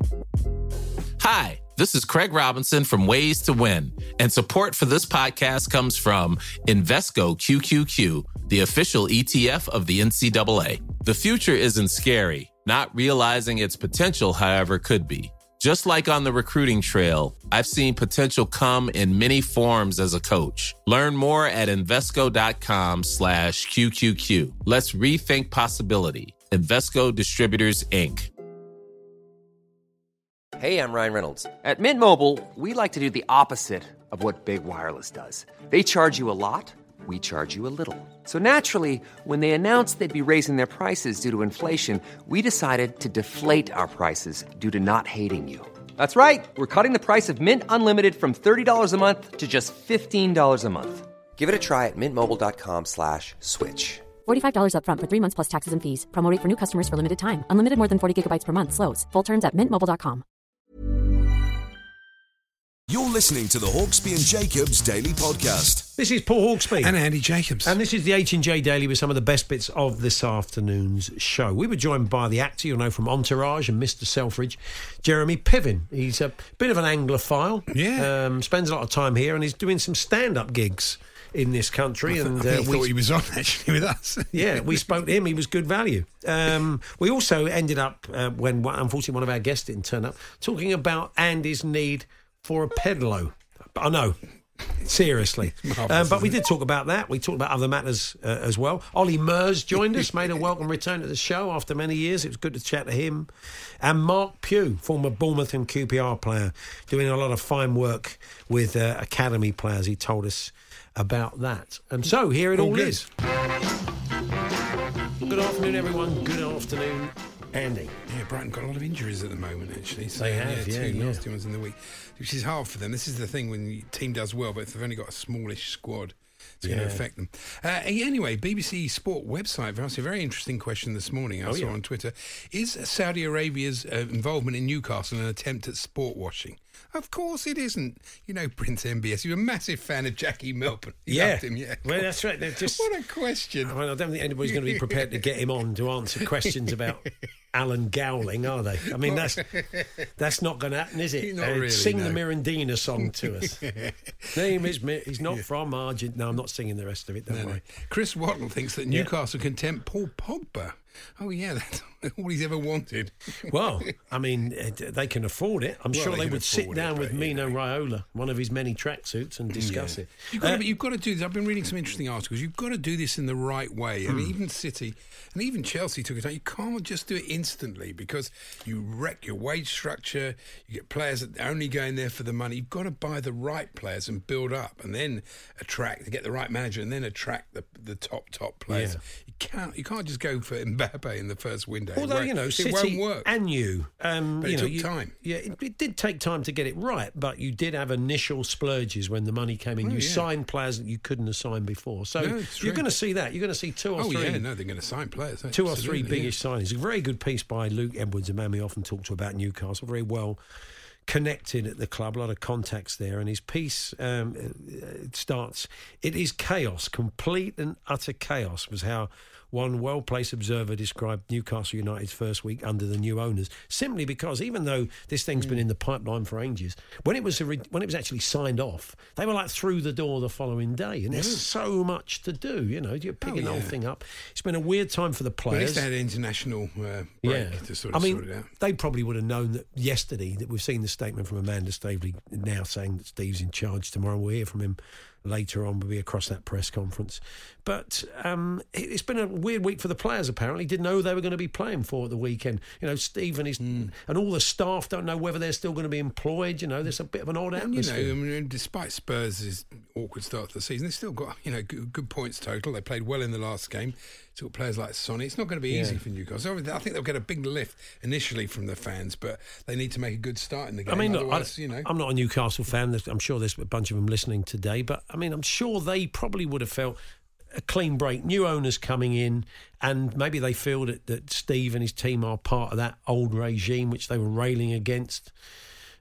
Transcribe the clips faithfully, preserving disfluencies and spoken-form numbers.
Hi, this is Craig Robinson from Ways to Win, and support for this podcast comes from Invesco Q Q Q, the official E T F of the N C double A. The future isn't scary. Not realizing its potential, however, could be. Just like on the recruiting trail, I've seen potential come in many forms as a coach. Learn more at Invesco.com slash QQQ. Let's rethink possibility. Invesco Distributors, Incorporated. Hey, I'm Ryan Reynolds. At Mint Mobile, we like to do the opposite of what Big Wireless does. They charge you a lot, we charge you a little. So naturally, when they announced they'd be raising their prices due to inflation, we decided to deflate our prices due to not hating you. That's right. We're cutting the price of Mint Unlimited from thirty dollars a month to just fifteen dollars a month. Give it a try at mintmobile.com slash switch. forty-five dollars up front for three months plus taxes and fees. Promo rate for new customers for limited time. Unlimited more than forty gigabytes per month slows. Full terms at mint mobile dot com. You're listening to the Hawksby and Jacobs Daily Podcast. This is Paul Hawksby. And Andy Jacobs. And this is the H and J Daily with some of the best bits of this afternoon's show. We were joined by the actor you'll know from Entourage and Mister Selfridge, Jeremy Piven. He's a bit of an Anglophile. Yeah. Um, spends a lot of time here and he's doing some stand-up gigs in this country. I, th- and I think uh, he we, thought he was on, actually, with us. Yeah, we spoke to him. He was good value. Um, we also ended up, uh, when unfortunately one of our guests didn't turn up, talking about Andy's need for a pedalo. I know, seriously. Um, but we did talk about that. We talked about other matters uh, as well. Ollie Murs joined us, made a welcome return to the show after many years. It was good to chat to him. And Mark Pugh, former Bournemouth and Q P R player, doing a lot of fine work with uh, academy players. He told us about that. And so here it all, all is. Good afternoon, everyone. Good afternoon, Andy. Yeah, Brighton got a lot of injuries at the moment, actually. So, they have, yeah. yeah, Two yeah. nasty ones in the week, which is hard for them. This is the thing when the team does well, but if they've only got a smallish squad, it's yeah. going to affect them. Uh, anyway, B B C Sport website asked a very interesting question this morning. I oh, saw yeah. on Twitter. Is Saudi Arabia's uh, involvement in Newcastle an attempt at sport washing? Of course it isn't. You know Prince M B S. You're a massive fan of Jackie Milburn. You yeah. loved him, yeah. Well, that's right. They're just, what a question. I mean, I don't think anybody's going to be prepared to get him on to answer questions about Alan Gowling, are they? I mean, that's that's not going to happen, is it? Not uh, really, sing no. the Mirandina song to us. Name is Mi- he's not yeah. from Argentina. No, I'm not singing the rest of it. Don't no, worry. No. Chris Waddle thinks that Newcastle yeah. can tempt Paul Pogba. Oh, yeah, that's all he's ever wanted. Well, I mean, they can afford it. I'm well, sure they, they would sit down it, with but, Mino you know. Raiola, one of his many tracksuits, and discuss yeah. it. You've got, uh, to, you've got to do this. I've been reading some interesting articles. You've got to do this in the right way. And mm. even City and even Chelsea took it out. You can't just do it instantly because you wreck your wage structure. You get players that are only going there for the money. You've got to buy the right players and build up and then attract, to get the right manager and then attract the, the top, top players. Yeah. You can't, you can't just go for Mbappe in the first window. Although, you know, City and you... Um, but you it know, took you, time. Yeah, it, it did take time to get it right, but you did have initial splurges when the money came in. Oh, you yeah. signed players that you couldn't have signed before. So no, you're going to see that. You're going to see two or oh, three... Oh, yeah, no, they're going to sign players. Two or three Absolutely, biggish yeah. signings. A very good piece by Luke Edwards, a man we often talk to about Newcastle. Very well connected at the club, a lot of contacts there, and his piece um, it starts, it is chaos, complete and utter chaos was how one well-placed observer described Newcastle United's first week under the new owners, simply because even though this thing's mm. been in the pipeline for ages, when it was when it was actually signed off, they were like through the door the following day, and there's mm. so much to do, you know, you're picking oh, yeah. the whole thing up. It's been a weird time for the players. Well, at least they had an international uh, break yeah. to sort of I mean, sort it out. They probably would have known that yesterday, that we've seen the statement from Amanda Staveley now saying that Steve's in charge tomorrow. We'll hear from him later on. We'll be across that press conference. But um, it's been a weird week for the players, apparently. Didn't know they were going to be playing for at the weekend. You know, Steve and his mm. and all the staff don't know whether they're still going to be employed. You know, there's a bit of an odd atmosphere. You know, I mean, despite Spurs' awkward start to the season, they've still got, you know, good, good points total. They played well in the last game. Took players like Sonny. It's not going to be easy yeah. for Newcastle. I think they'll get a big lift initially from the fans, but they need to make a good start in the game. I mean, look, Otherwise, I, you know, I'm not a Newcastle fan. I'm sure there's a bunch of them listening today, but I mean, I'm sure they probably would have felt a clean break, new owners coming in, and maybe they feel that, that Steve and his team are part of that old regime which they were railing against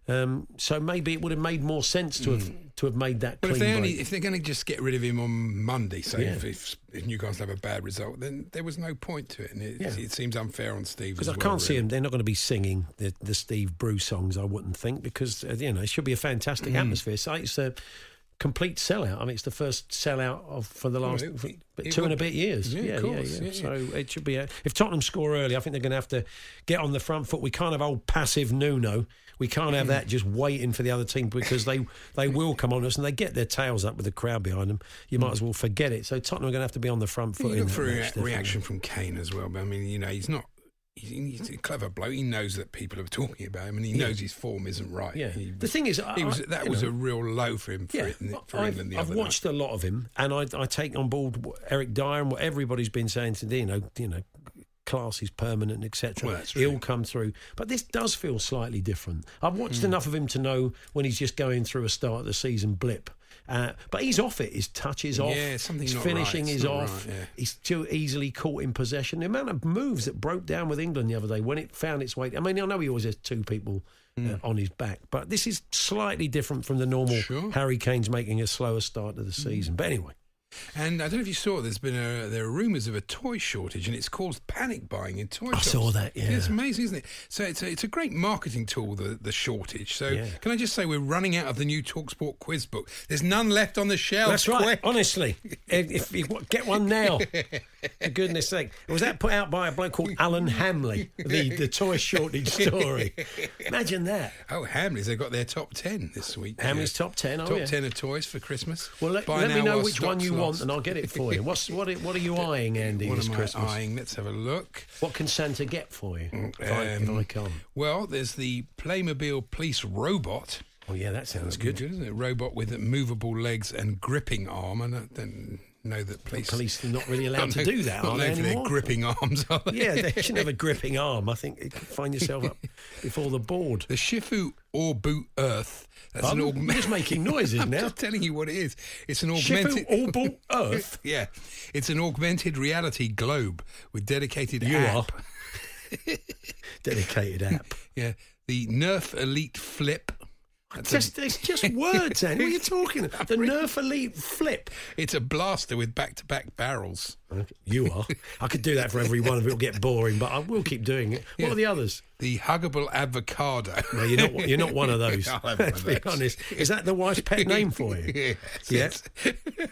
Um, so maybe it would have made more sense to have mm. to have made that. But clean if they break. only if they're going to just get rid of him on Monday, say Yeah. if, if, if Newcastle have a bad result, then there was no point to it, and it, Yeah. it seems unfair on Steve. Because as I well, can't see really. them. They're not going to be singing the, the Steve Bruce songs, I wouldn't think, because uh, you know it should be a fantastic Mm. atmosphere. So it's a complete sellout. I mean, it's the first sellout of for the last Well, it- for, it two and a would- bit years. yeah, Yeah, of yeah, course, yeah, yeah, yeah. So it should be. A, if Tottenham score early, I think they're going to have to get on the front foot. We can't have old passive Nuno. We can't have that just waiting for the other team because they, they will come on us and they get their tails up with the crowd behind them. You might as well forget it. So Tottenham are going to have to be on the front foot. You in look that for a match, rea- definitely. reaction from Kane as well. But I mean, you know, he's not. He's, he's a clever bloke. He knows that people are talking about him, and he Yeah. knows his form isn't right. Yeah. He The thing is, he was, I- that you was know, a real low for him for, Yeah, it, for I've, England the I've other watched a lot of him, and I, I take on board what Eric Dyer and what everybody's been saying today. You know, you know, class is permanent, et cetera. Well, that's He'll true. come through, but this does feel slightly different. I've watched Hmm. enough of him to know when he's just going through a start of the season blip. Uh, but he's off it. His touch is off. Yeah, something's His not finishing right. It's is not off. right, yeah. He's too easily caught in possession. The amount of moves that broke down with England the other day when it found its way. I mean, I know he always has two people uh, on his back, but this is slightly different from the normal Sure. Harry Kane's making a slower start to the season. But anyway. And I don't know if you saw, there's been a, there are rumours of a toy shortage, and it's caused panic buying in toy I shops. saw that, yeah. It's amazing, isn't it? So it's a, it's a great marketing tool, the, the shortage. So Yeah. can I just say we're running out of the new TalkSport quiz book. There's none left on the shelves. That's right. Quick. Honestly, if, if you get one now, for goodness sake. Was that put out by a bloke called Alan Hamley? The the toy shortage story. Imagine that. Oh, Hamleys, they've got their top ten this week. Hamley's top ten. Oh, top yeah. ten of toys for Christmas. Well, let, Buy let me now know while which one stock's you want, lost. and I'll get it for you. What's what? Are, what are you eyeing, Andy, What this am I Christmas? eyeing? Let's have a look. What can Santa get for you? If, I, if Um, I come. Well, there's the Playmobil police robot. Oh yeah, that sounds Good, good. isn't it? Robot with movable legs and gripping arm. And I don't know that police. Police are not really allowed to do that, Not are known they for their anymore? gripping arms, are they? Yeah, they should have a gripping arm. I think you can find yourself up before the board. The Shifu Orboot Earth. That's Pardon? an You're augmented. just making noises I'm now. just telling you what it is. It's an Shifu augmented. Orbal Earth. Yeah, it's an augmented reality globe with dedicated You app. are. Dedicated app. Yeah, the Nerf Elite Flip. That's a- Just, it's just words, Andy. What are you talking about? The Nerf Elite Flip. it's a blaster with back-to-back barrels. You are. I could do that for every one of it. It'll get boring, but I will keep doing it. What Yeah. are the others? The Huggable Avocado. No, you're not. You're not one of those. I'll have one Let's of be those. honest. Is that the wife's pet name for you? Yes. Yeah.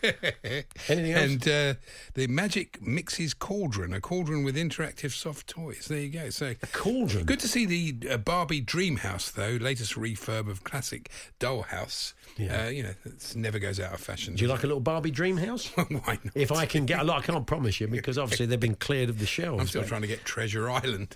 Anything else? And uh, the Magic Mixes Cauldron, a cauldron with interactive soft toys. There you go. So A cauldron. good to see the uh, Barbie Dream House, though, latest refurb of classic Dollhouse. Yeah. Uh, you know, it never goes out of fashion. Do you like a little Barbie dream house? Why not? If I can get a lot, I can't promise you because obviously they've been cleared of the shelves. I'm still but- trying to get Treasure Island.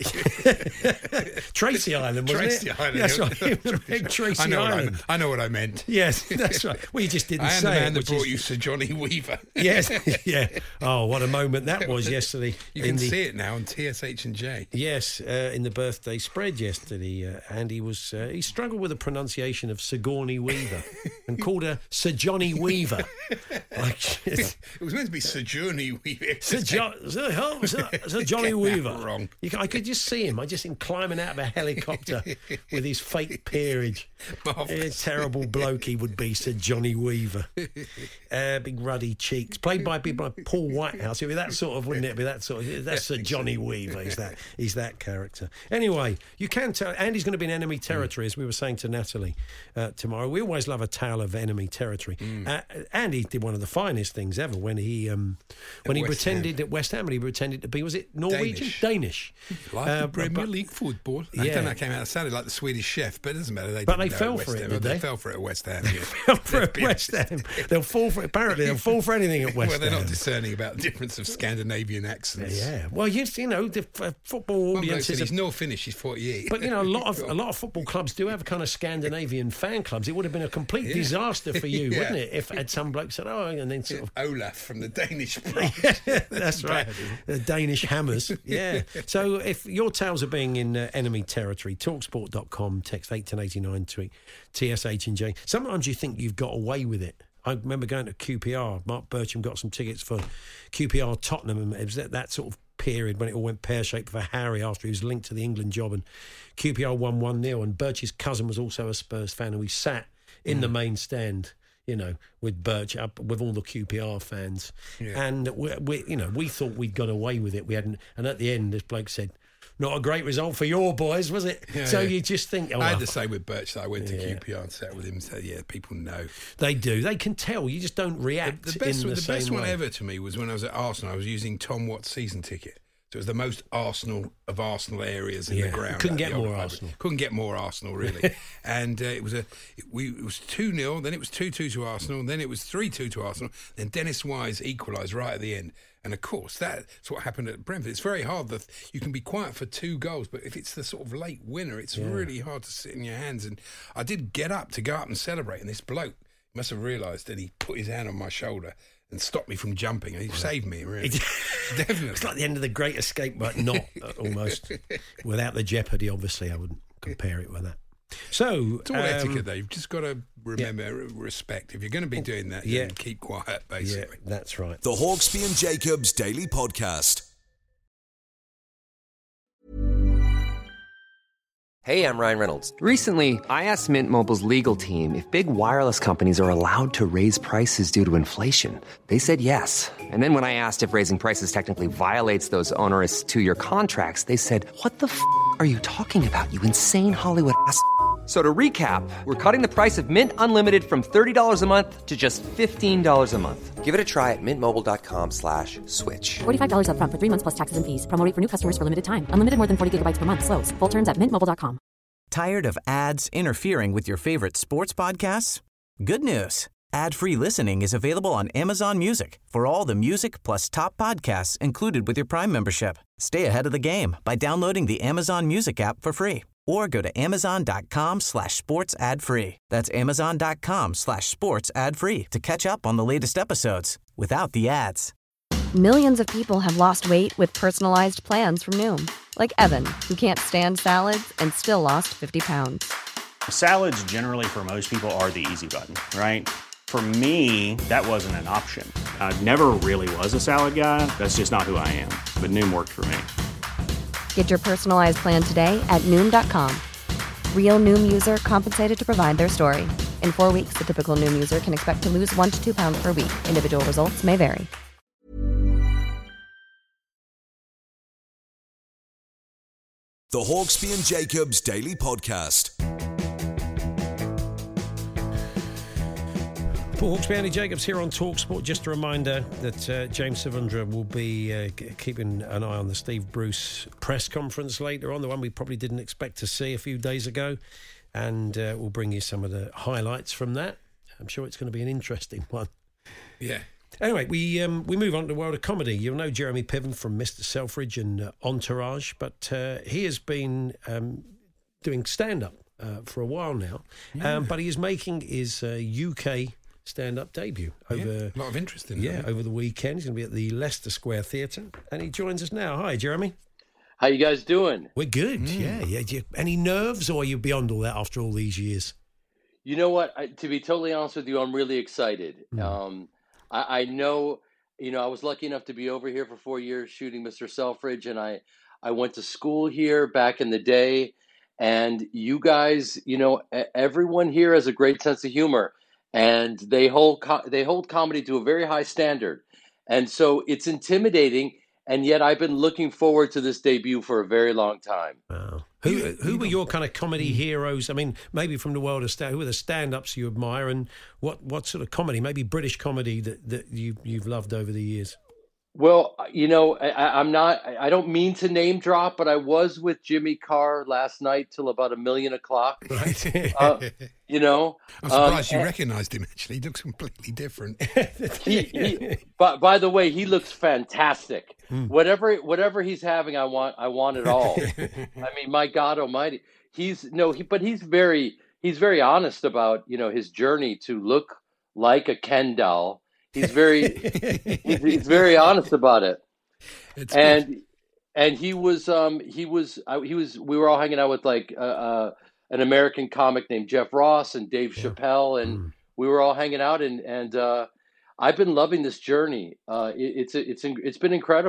Tracy Island, wasn't Tracy it? Island. That's right. The big Tracy I know, what Island. I, I know what I meant. Yes, that's right. Well, you just didn't I am say the man it, that which brought is- you Sir Johnny Weaver. Yes, yeah. Oh, what a moment that was yesterday. You in can the, see it now on T S H and J. Yes, uh, in the birthday spread yesterday, uh, Andy was uh, he struggled with the pronunciation of Sigourney Weaver and called her Sir Johnny Weaver. Like, It was meant to be Sir Johnny Weaver. Sir, jo- Sir, oh, Sir, Sir Johnny Get that Weaver. wrong. You, ca- I could just see him. I just see him climbing out of a helicopter with his fake peerage. Marvellous. A terrible bloke he would be, Sir Johnny Weaver. Uh, big ruddy cheeks, played by people like Paul Whitehouse. It'd be that sort of, wouldn't it? It'd be that sort of. That's Sir Johnny Weaver. He's that. He's that character. Anyway, you can tell Andy's going to be in enemy territory, as we were saying to Natalie uh, tomorrow. We always love a tale of enemy territory. Uh, Andy did one of the finest things ever when he um, when he West pretended at West Ham. And he pretended to be was it Norwegian, Danish. Danish. Like Uh, the Premier but- League football. I Yeah. don't know, it came out, it sounded like the Swedish Chef, but it doesn't matter. They But didn't they know fell at for West it, Ham. did They they? fell for it at West Ham. Yeah. Fell for at West Ham. They'll fall for apparently they'll fall for anything at West Well, they're Ham. not discerning about the difference of Scandinavian accents. Yeah. Well, you, you know the uh, football One bloke audiences. said are- he's no Finnish, he's forty-eight. But you know, a lot of a lot of football clubs do have kind of Scandinavian fan clubs. It would have been a complete disaster for you, Yeah. wouldn't it, if had some bloke said, "Oh," and then sort of. Olaf from the Danish Pride. That's right, the Danish hammers. Yeah. So if your tales are being in uh, enemy territory, talksport dot com, text eight ten eighty-nine, tweet T S H and J. Sometimes you think you've got away with it. I remember going to Q P R. Mark Bircham got some tickets for Q P R Tottenham, and it was that, that sort of period when it all went pear-shaped for Harry after he was linked to the England job, and Q P R won one nil, and Birch's cousin was also a Spurs fan, and we sat in mm. the main stand, you know, with Birch up with all the Q P R fans, yeah. and we, we, you know, we thought we'd got away with it. We hadn't, and at the end, this bloke said, "Not a great result for your boys, was it?" Yeah, so yeah. you just think, oh, I had the same with Birch. That I went to yeah. Q P R and sat with him and said, "Yeah, people know." They do. They can tell. You just don't react. The, the best, in the, the same best way. one ever to me was when I was at Arsenal. I was using Tom Watt's season ticket. So it was the most Arsenal of Arsenal areas in yeah. the ground. Couldn't get more Arsenal. Couldn't get more Arsenal, really. and uh, it was a it, we it was two nil, then it was two two to Arsenal, then it was three two to Arsenal, then Dennis Wise equalised right at the end. And of course, that's what happened at Brentford. It's very hard that you can be quiet for two goals, but if it's the sort of late winner, it's yeah. really hard to sit in your hands. And I did get up to go up and celebrate, and this bloke must have realised that he put his hand on my shoulder and stopped me from jumping, and he saved me, really. Definitely. It's like the end of The Great Escape, but not almost. Without the jeopardy, obviously, I wouldn't compare it with that. So it's all um, etiquette, though. You've just got to remember yeah. respect. If you're going to be doing that, yeah. then keep quiet, basically. Yeah, that's right. The Hawksbee and Jacobs Daily Podcast. Hey, I'm Ryan Reynolds. Recently, I asked Mint Mobile's legal team if big wireless companies are allowed to raise prices due to inflation. They said yes. And then when I asked if raising prices technically violates those onerous two-year contracts, they said, "What the f*** are you talking about, you insane Hollywood ass f- So to recap, we're cutting the price of Mint Unlimited from thirty dollars a month to just fifteen dollars a month. Give it a try at mintmobile.com slash switch. forty-five dollars up front for three months plus taxes and fees. Promo rate for new customers for limited time. Unlimited more than forty gigabytes per month. Slows full terms at mint mobile dot com. Tired of ads interfering with your favorite sports podcasts? Good news. Ad-free listening is available on Amazon Music for all the music plus top podcasts included with your Prime membership. Stay ahead of the game by downloading the Amazon Music app for free or go to amazon.com slash sports ad free. That's amazon.com slash sports ad free to catch up on the latest episodes without the ads. Millions of people have lost weight with personalized plans from Noom. Like Evan, who can't stand salads and still lost fifty pounds. Salads generally for most people are the easy button, right? For me, that wasn't an option. I never really was a salad guy. That's just not who I am. But Noom worked for me. Get your personalized plan today at Noom dot com. Real Noom user compensated to provide their story. In four weeks, the typical Noom user can expect to lose one to two pounds per week. Individual results may vary. The Hawksbee and Jacobs Daily Podcast. Paul Hawksbee, Andy Jacobs here on TalkSport. Just a reminder that uh, James Savundra will be uh, g- keeping an eye on the Steve Bruce press conference later on, the one we probably didn't expect to see a few days ago, and uh, we'll bring you some of the highlights from that. I'm sure it's going to be an interesting one. Yeah. Anyway, we um, we move on to the world of comedy. You'll know Jeremy Piven from Mister Selfridge and uh, Entourage, but uh, he has been um, doing stand-up uh, for a while now, yeah. um, but he is making his uh, U K stand-up debut over yeah, a lot of interest in yeah that. over the weekend. He's going to be at the Leicester Square Theatre, and he joins us now. Hi, Jeremy. How you guys doing? We're good. Mm. Yeah, yeah. Do you, any nerves, or are you beyond all that after all these years? You know what? I, to be totally honest with you, I'm really excited. Mm. Um, I, I know, you know, I was lucky enough to be over here for four years shooting Mister Selfridge, and I, I went to school here back in the day. And you guys, you know, everyone here has a great sense of humor, and they hold co- they hold comedy to a very high standard. And so it's intimidating, and yet I've been looking forward to this debut for a very long time. Wow. Who who were your kind of comedy heroes? I mean, maybe from the world of stand, who are the stand-ups you admire, and what, what sort of comedy, maybe British comedy that, that you you've loved over the years? Well, you know, I, I'm not, I don't mean to name drop, but I was with Jimmy Carr last night till about a million o'clock. Right. uh, you know. I'm surprised um, you recognised him, actually. He looks completely different. he, he, but by the way, he looks fantastic. Mm. Whatever whatever he's having, I want I want it all. I mean, my God almighty. He's, no, he, but he's very, he's very honest about, you know, his journey to look like a Ken doll. He's very, he's, he's very honest about it. It's and good. and he was, um, he was, uh, he was. We were all hanging out with like uh, uh, an American comic named Jeff Ross and Dave yeah. Chappelle, and mm. we were all hanging out. And and uh, I've been loving this journey. Uh, it, it's it's it's been incredible.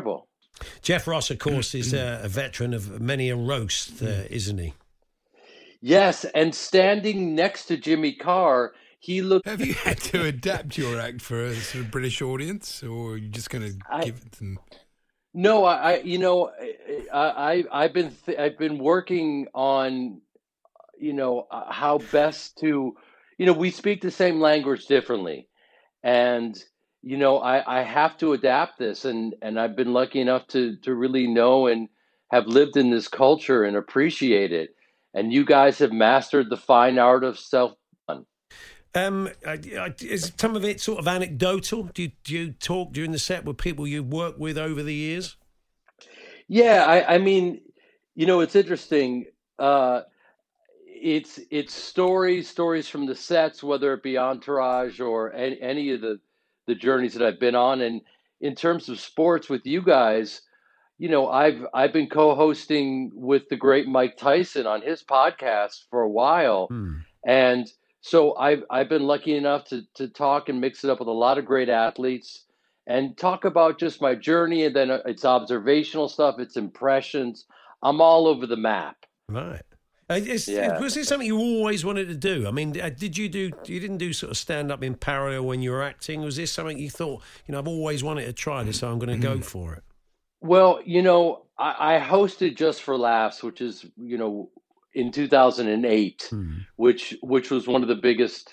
Jeff Ross, of course, is uh, a veteran of many a roast, uh, isn't he? Yes, and standing next to Jimmy Carr, he looked. Have you had to adapt your act for a sort of British audience, or are you just going to give it them? No, I, I you know, I, I I've been th- I've been working on, you know, uh, how best to, you know, we speak the same language differently, and you know, I, I have to adapt this, and and I've been lucky enough to to really know and have lived in this culture and appreciate it. And you guys have mastered the fine art of self. Um, is some of it sort of anecdotal? Do you, do you talk during the set with people you've worked with over the years? Yeah, I, I mean, you know, it's interesting. Uh, it's it's stories, stories from the sets, whether it be Entourage or any, any of the the journeys that I've been on. And in terms of sports with you guys, you know, I've I've been co-hosting with the great Mike Tyson on his podcast for a while, Hmm. and so I've I've been lucky enough to to talk and mix it up with a lot of great athletes and talk about just my journey, and then it's observational stuff, it's impressions. I'm all over the map. Right. Uh, is, Yeah. Was this something you always wanted to do? I mean, uh, did you do? You didn't do sort of stand up in parallel when you were acting. Was this something you thought, you know, I've always wanted to try this, so I'm going to go for it? Well, you know, I, I hosted Just for Laughs, which is, you know, in two thousand eight, Hmm. which which was one of the biggest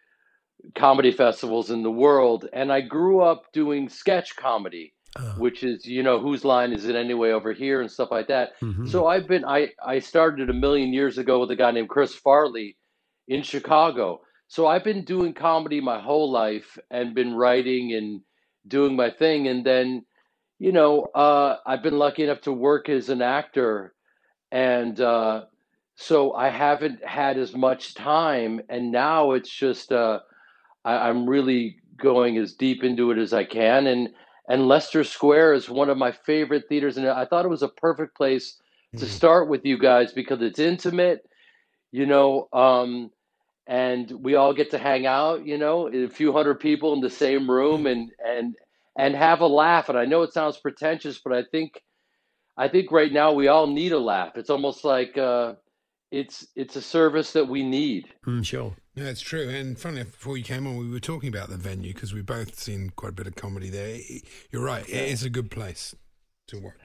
comedy festivals in the world. And I grew up doing sketch comedy, Oh. which is, you know, whose line is it anyway over here and stuff like that. Mhm. So I've been, I, I started a million years ago with a guy named Chris Farley in Chicago. So I've been doing comedy my whole life and been writing and doing my thing. And then, you know, uh, I've been lucky enough to work as an actor. And uh, so I haven't had as much time. And now it's just, uh, I, I'm really going as deep into it as I can. And and Leicester Square is one of my favorite theaters. And I thought it was a perfect place to start with you guys because it's intimate, you know, um, and we all get to hang out, you know, a few hundred people in the same room and and and have a laugh. And I know it sounds pretentious, but I think I think right now we all need a laugh. It's almost like uh, it's it's a service that we need. Mm, sure. No, it's true. And funny enough, before you came on, we were talking about the venue because we've both seen quite a bit of comedy there. You're right. It is a good place to watch.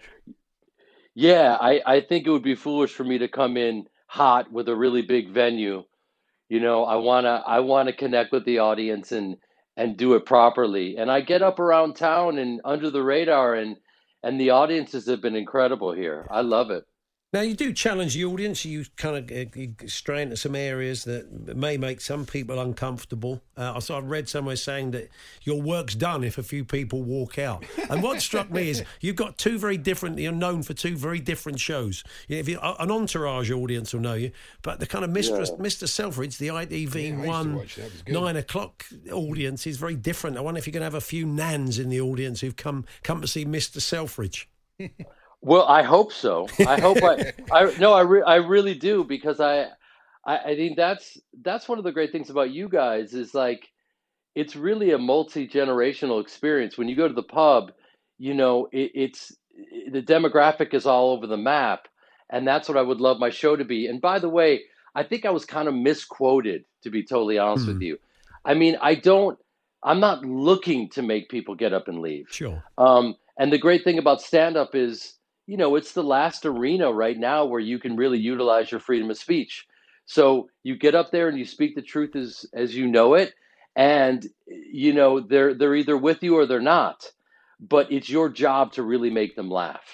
Yeah, I, I think it would be foolish for me to come in hot with a really big venue. You know, I wanna I wanna connect with the audience and and do it properly. And I get up around town and under the radar, and and the audiences have been incredible here. I love it. Now, you do challenge the audience. You kind of uh, you stray into some areas that may make some people uncomfortable. Uh, so I've read somewhere saying that your work's done if a few people walk out. And what struck me is you've got two very different, you're known for two very different shows. You know, if you, an Entourage audience will know you, but the kind of Mistress, Yeah. Mister Selfridge, the I T V Yeah, I used to one, watch that. It was good. nine o'clock audience is very different. I wonder if you're going to have a few nans in the audience who've come, come to see Mister Selfridge. Well, I hope so. I hope I, I no, I, re, I really do because I, I, I think that's that's one of the great things about you guys is like, it's really a multi-generational experience. When you go to the pub, you know, it, it's the demographic is all over the map, and that's what I would love my show to be. And by the way, I think I was kind of misquoted, to be totally honest with you. I mean, I don't, I'm not looking to make people get up and leave. Sure. Um, and the great thing about stand-up is, you know, it's the last arena right now where you can really utilize your freedom of speech. So you get up there and you speak the truth as as you know it, and you know they're they're either with you or they're not. But it's your job to really make them laugh.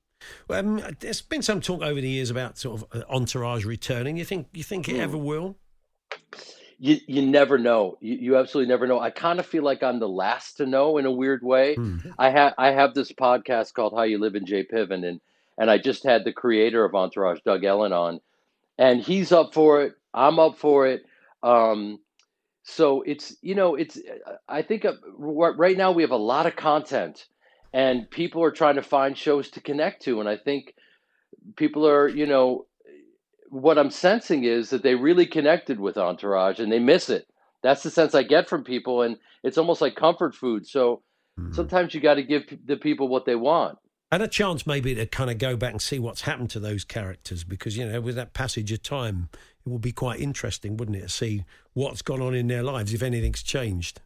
Um, there's been some talk over the years about sort of Entourage returning. You think you think it ever will? You you never know. You, you absolutely never know. I kind of feel like I'm the last to know in a weird way. Mm. I have I have this podcast called How You Live in Jay Piven, and and I just had the creator of Entourage, Doug Ellen, on, and he's up for it. I'm up for it. Um, so it's you know it's I think uh, right now we have a lot of content, and people are trying to find shows to connect to, and I think people are you know. What I'm sensing is that they really connected with Entourage and they miss it. That's the sense I get from people, and it's almost like comfort food. So Mm. sometimes you got to give p- the people what they want. And a chance maybe to kind of go back and see what's happened to those characters, because, you know, with that passage of time, it will be quite interesting, wouldn't it, to see what's gone on in their lives, if anything's changed.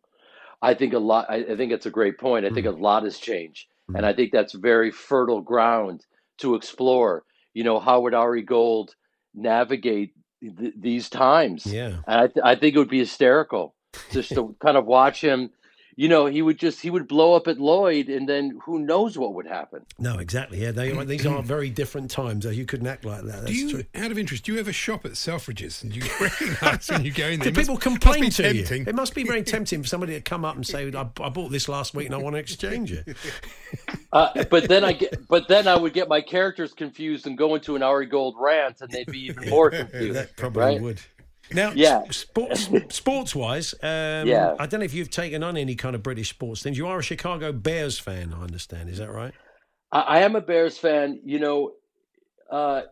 I think a lot, I, I think it's a great point. I think Mm. a lot has changed. Mm. And I think that's very fertile ground to explore, you know, how would Ari Gold navigate th- these times? Yeah. And I, th- I think it would be hysterical just to kind of watch him. You know, he would just, he would blow up at Lloyd, and then who knows what would happen. No, exactly. Yeah, they are, these are very different times. You couldn't act like that. That's do you, true. out of interest, do you ever shop at Selfridges and you recognise when you go in there? Do It people must- complain must be to you? tempting. It must be very tempting for somebody to come up and say, I, I bought this last week and I want to exchange it. Uh, but then I get, but then I would get my characters confused and go into an Ari Gold rant, and they'd be even more confused. That probably right? would. Now, Yeah. sports, sports-wise, um, Yeah. I don't know if you've taken on any kind of British sports things. You are a Chicago Bears fan, I understand. Is that right? I, I am a Bears fan. You know, uh,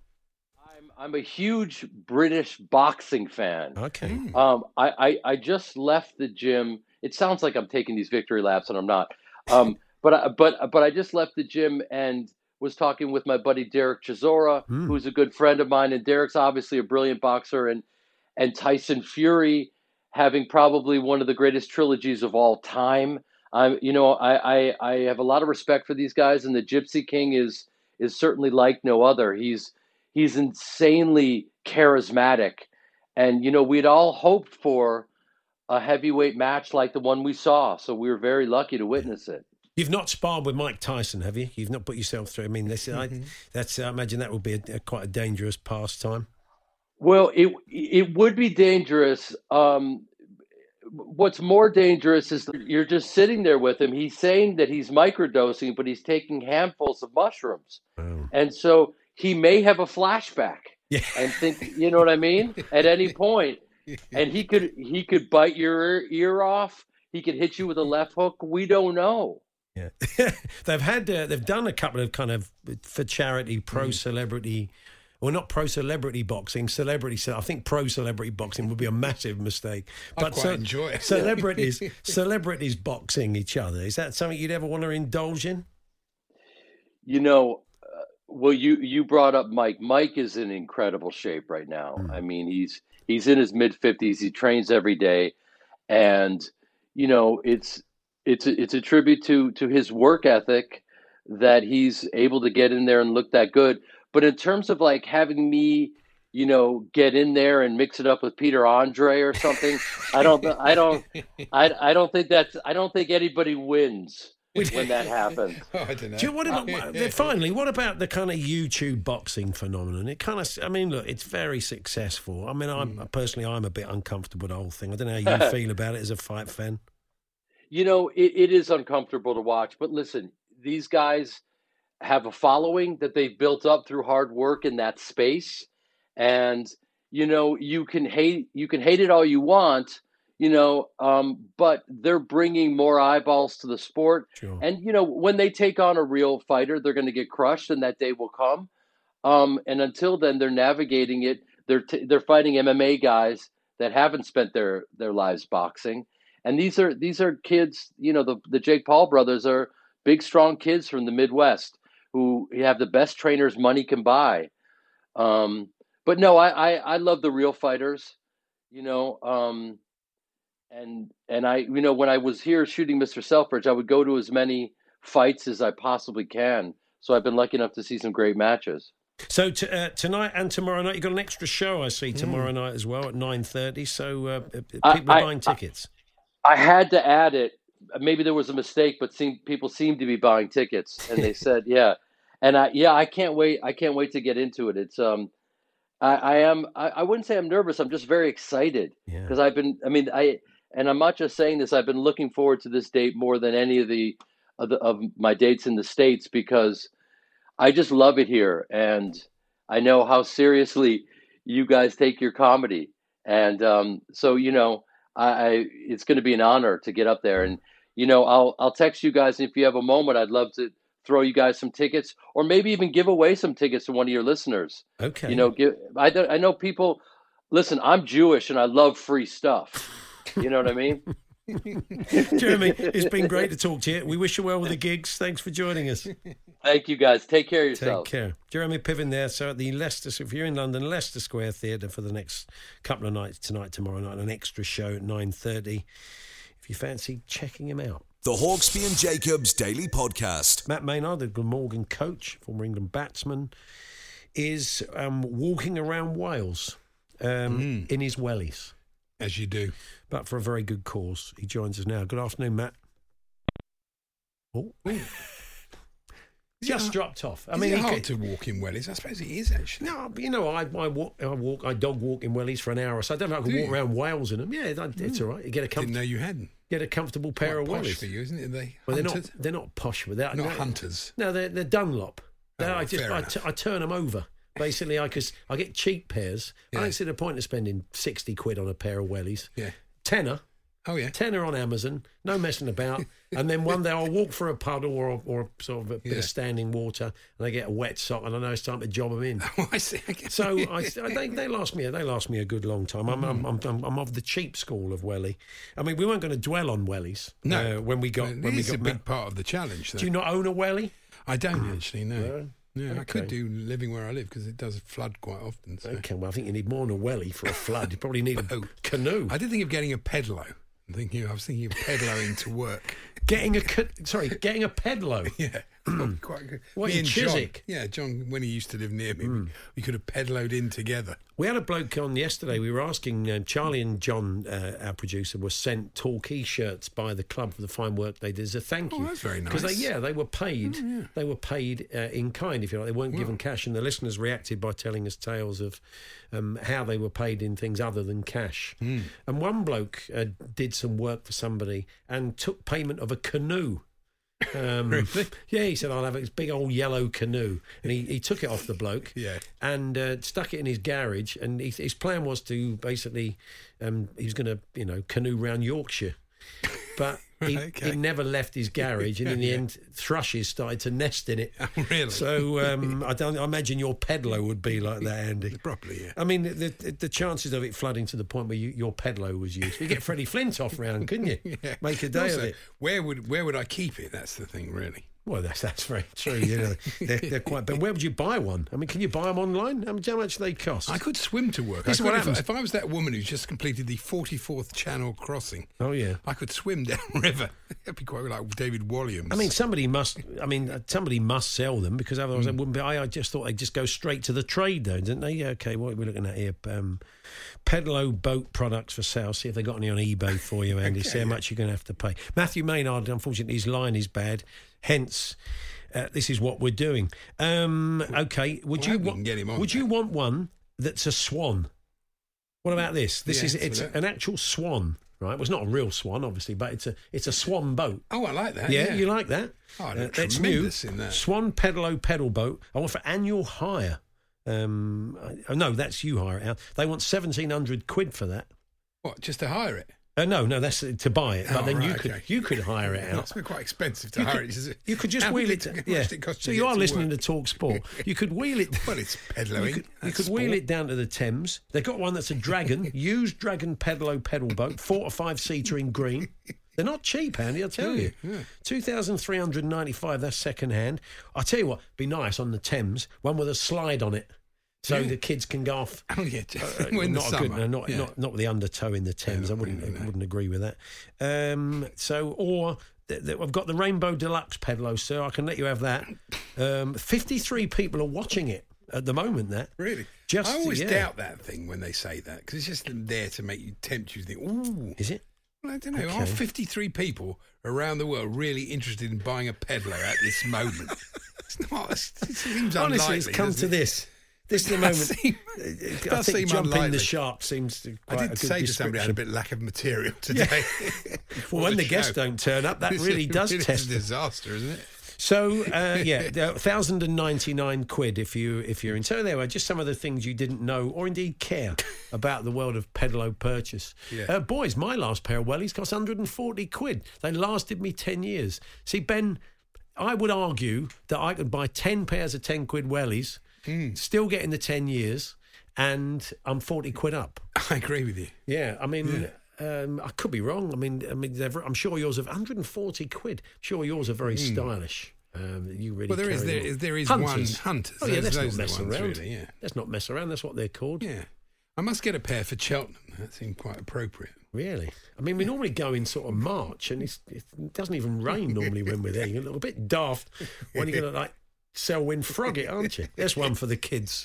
I'm I'm a huge British boxing fan. Okay. Um, I, I I just left the gym. It sounds like I'm taking these victory laps, and I'm not. Um, but I, but but I just left the gym and was talking with my buddy Derek Chisora, Mm. who's a good friend of mine, and Derek's obviously a brilliant boxer, and and Tyson Fury having probably one of the greatest trilogies of all time. I'm, you know, I, I, I have a lot of respect for these guys, and the Gypsy King is is certainly like no other. He's he's insanely charismatic, and you know, we'd all hoped for a heavyweight match like the one we saw, so we were very lucky to witness it. You've not sparred with Mike Tyson, have you? You've not put yourself through. I mean, this, I, that's. I imagine that would be a, a, quite a dangerous pastime. Well, it it would be dangerous. Um, what's more dangerous is that you're just sitting there with him. He's saying that he's microdosing, but he's taking handfuls of mushrooms, Oh. and so he may have a flashback Yeah. and think, you know what I mean, at any point, and he could he could bite your ear, ear off. He could hit you with a left hook. We don't know. Yeah, they've had uh, they've done a couple of kind of for charity pro celebrity, well, not pro celebrity boxing, celebrity. So I think pro celebrity boxing would be a massive mistake. I quite enjoy it. Celebrities, celebrities boxing each other. Is that something you'd ever want to indulge in? You know, uh, well, you you brought up Mike. Mike is in incredible shape right now. Mm. I mean, he's he's in his mid fifties. He trains every day, and you know, it's it's a, it's a tribute to to his work ethic that he's able to get in there and look that good. But in terms of like having me, you know, get in there and mix it up with Peter Andre or something, I don't I don't I I don't think that's I don't think anybody wins when that happens. Oh, I don't know. Do you, what about, what- finally, what about the kind of YouTube boxing phenomenon? It kind of, I mean, look, it's very successful. I mean, I'm personally, I'm a bit uncomfortable with the whole thing. I don't know how you feel about it as a fight fan. You know, it, it is uncomfortable to watch, but listen, these guys have a following that they've built up through hard work in that space. And, you know, you can hate, you can hate it all you want, you know, um, but they're bringing more eyeballs to the sport. Sure. And, you know, when they take on a real fighter, they're going to get crushed, and that day will come. Um, and until then, they're navigating it. They're, t- they're fighting M M A guys that haven't spent their, their lives boxing. And these are these are kids, you know, the, the Jake Paul brothers are big, strong kids from the Midwest who have the best trainers money can buy. Um, but no, I, I, I love the real fighters, you know. Um, and and I, you know, when I was here shooting Mister Selfridge, I would go to as many fights as I possibly can. So I've been lucky enough to see some great matches. So t- uh, tonight and tomorrow night, you've got an extra show, I see, tomorrow mm. night as well at nine thirty. So uh, people I, are buying I, tickets. I had to add it. Maybe there was a mistake, but seem, people seem to be buying tickets, and they said, "Yeah." And I, yeah, I can't wait. I can't wait to get into it. It's, um, I, I am. I, I wouldn't say I'm nervous. I'm just very excited because yeah. I've been. I mean, I, and I'm not just saying this. I've been looking forward to this date more than any of the, of, the, of my dates in the States because I just love it here, and I know how seriously you guys take your comedy, and um, so you know. I, I it's going to be an honor to get up there, and you know I'll I'll text you guys if you have a moment. I'd love to throw you guys some tickets, or maybe even give away some tickets to one of your listeners. Okay. You know, give I I know people. Listen, I'm Jewish and I love free stuff. You know what I mean? Jeremy, it's been great to talk to you. We wish you well with the gigs. Thanks for joining us. Thank you, guys. Take care of yourselves. Take care. Jeremy Piven there. So at the Leicester, if you're in London, Leicester Square Theatre for the next couple of nights, tonight, tomorrow night, an extra show at nine thirty. If you fancy checking him out. The Hawksbee and Jacobs Daily Podcast. Matt Maynard, the Glamorgan coach, former England batsman, is um, walking around Wales um, mm. in his wellies. As you do. But for a very good cause. He joins us now. Good afternoon, Matt. Oh, oh. Just hard, dropped off. I is mean, it he hard could, to walk in wellies? I suppose it is, actually. No, but you know, I, I walk, I walk, I dog walk in wellies for an hour, so I don't know if I can Do walk you? around Wales in them. Yeah, it's mm. all right. You get a comfort- Didn't know you hadn't. Get a comfortable pair Quite of posh wellies for you, isn't it? Are they well, they're hunted? not. They're not posh with that. Not no, hunters. No, they're they're Dunlop. Oh, They're, I just fair I, enough. t- I turn them over. Basically, I cause I get cheap pairs. Yeah. I don't see the point of spending sixty quid on a pair of wellies. Yeah. Tenner. Oh, yeah. Tenner on Amazon, no messing about. And then one day I'll walk for a puddle or or sort of a bit Yeah. of standing water, and I get a wet sock, and I know it's time to job them in. Oh, I see. I get So it. I, they, they last me they last me a good long time. I'm I'm, I'm, I'm, I'm of the cheap school of welly. I mean, we weren't going to dwell on wellies. No. uh, when we got Well, when we it's got a ma- big part of the challenge, though. Do you not own a welly? I don't actually, no. No? No, I Okay. could do living where I live because it does flood quite often. So. Okay, well I think you need more than a welly for a flood. You probably need a Boat. canoe. I did think of getting a pedalo. I'm thinking, I was thinking of pedaloing to work. Getting a ca- sorry, getting a pedalo. Yeah, quite good. What, Me in and John, Chiswick? yeah, John, when he used to live near me, we, we could have pedaloed in together. We had a bloke on yesterday. We were asking um, Charlie and John, uh, our producer, were sent Torquay shirts by the club for the fine work they did as a thank Oh, you. that's very Because nice. they, yeah, they were paid. Oh, yeah. They were paid uh, in kind, if you like. They weren't Well. given cash, and the listeners reacted by telling us tales of um, how they were paid in things other than cash. Mm. And one bloke uh, did some work for somebody and took payment of a canoe. Um, Really? Yeah, he said, I'll have this big old yellow canoe. And he, he took it off the bloke Yeah. and uh, stuck it in his garage. And he, his plan was to basically, um, he was going to, you know, canoe round Yorkshire. But he, Okay. he never left his garage. And in the Yeah. end, thrushes started to nest in it. Oh, really? So um, I don't. I imagine your pedalo would be like that, Andy. Probably, yeah. I mean, the, the the chances of it flooding to the point where you, your pedalo was used, you get Freddie Flintoff round, couldn't you? Yeah. Make a day Also, of it. Where would where would I keep it? That's the thing, really. Well, that's that's very true. You know, they're, they're quite. But where would you buy one? I mean, can you buy them online? How much, how much do they cost? I could swim to work. This is I what could, if, happens. if I was that woman who's just completed the forty-fourth Channel crossing, Oh yeah. I could swim down river. That'd be quite like David Walliams. I mean, somebody must. I mean, uh, somebody must sell them because otherwise Hmm. they wouldn't be. I, I just thought they'd just go straight to the trade, though, didn't they? Yeah. Okay. What are we looking at here? Um, Pedalo boat products for sale. See if they got any on eBay for you, Andy. Okay, See how yeah. much you're going to have to pay. Matthew Maynard, unfortunately, his line is bad. Hence, uh, this is what we're doing. Um, okay. Would Well, you we want? can get him on Would that. you want one that's a swan? What about this? This Yeah, is let's it's do that. an actual swan, right? Well, it's not a real swan, obviously, but it's a it's a swan boat. Oh, I like that. Yeah, Yeah, you like that? Oh, I Uh, look that's tremendous new. in that. Swan Pedalo pedal boat. I want for annual hire. Um, I, no, that's you hire it out. They want seventeen hundred quid for that. What? Just to hire it? Uh, no, no, that's to buy it. But Oh, then you right, could okay. you could hire it out. It's quite expensive to You hire could, it. Is it? you could just How wheel much it. did- Yeah. how much did it cost So to you get are to listening work? to Talk Sport. You could wheel it. Well, it's pedalling. You could, you That's could wheel sport. it down to the Thames. They've got one that's a dragon, used dragon pedalo pedal boat, four to five seater in green. They're not cheap, Andy, I'll tell you. Yeah, yeah. two thousand three hundred ninety-five, that's second hand. I'll tell you what, be nice on the Thames, one with a slide on it. So Yeah. the kids can go off. Oh, yeah. Uh, Well, in the not a summer. good, no, not, Yeah. not not with the undertow in the Thames. Yeah, I wouldn't no, no. wouldn't agree with that. Um, so or th- th- I've got the Rainbow Deluxe pedalo, so I can let you have that. Um, Fifty-three people are watching it at the moment. That Really? Just- I always yeah. doubt that thing when they say that because it's just there to make you tempt you to think, ooh. is it? Well, I don't know. Okay. Are fifty-three people around the world really interested in buying a pedalo at this moment? It's not. It's, it seems Honestly, unlikely. it's come doesn't to it? this. This is the Does moment. seem- I does think seem jumping unlikely. the shark seems to quite I a did good say to somebody I had a description. bit lack of material today. Well, when the guests show. don't turn up, that It's really a- does it's test a them. disaster, isn't it? So uh, yeah, one thousand ninety-nine quid if you if you're in. So there were just some of the things you didn't know or indeed care about the world of pedalo purchase. Yeah. Uh, boys, my last pair of wellies cost one hundred forty quid. They lasted me ten years. See, Ben, I would argue that I could buy ten pairs of ten quid wellies, Hmm. still get in the ten years, and I'm forty quid up. I agree with you. Yeah, I mean, Um, I could be wrong. I mean, I mean, they're- I'm sure yours are one hundred forty quid. I'm sure yours are very Mm. stylish. Um, you really Well, there is carry there on. is there is Hunters. one Hunters. Oh yeah, Those- let's not those are the mess ones, around. really, yeah. Let's not mess around. That's what they're called. Yeah. I must get a pair for Cheltenham. That seemed quite appropriate. Really? I mean, we normally go in sort of March, and it's, it doesn't even rain normally when we're there. You're a little bit daft when you're going to like Selwyn Frogget, aren't you? There's one for the kids.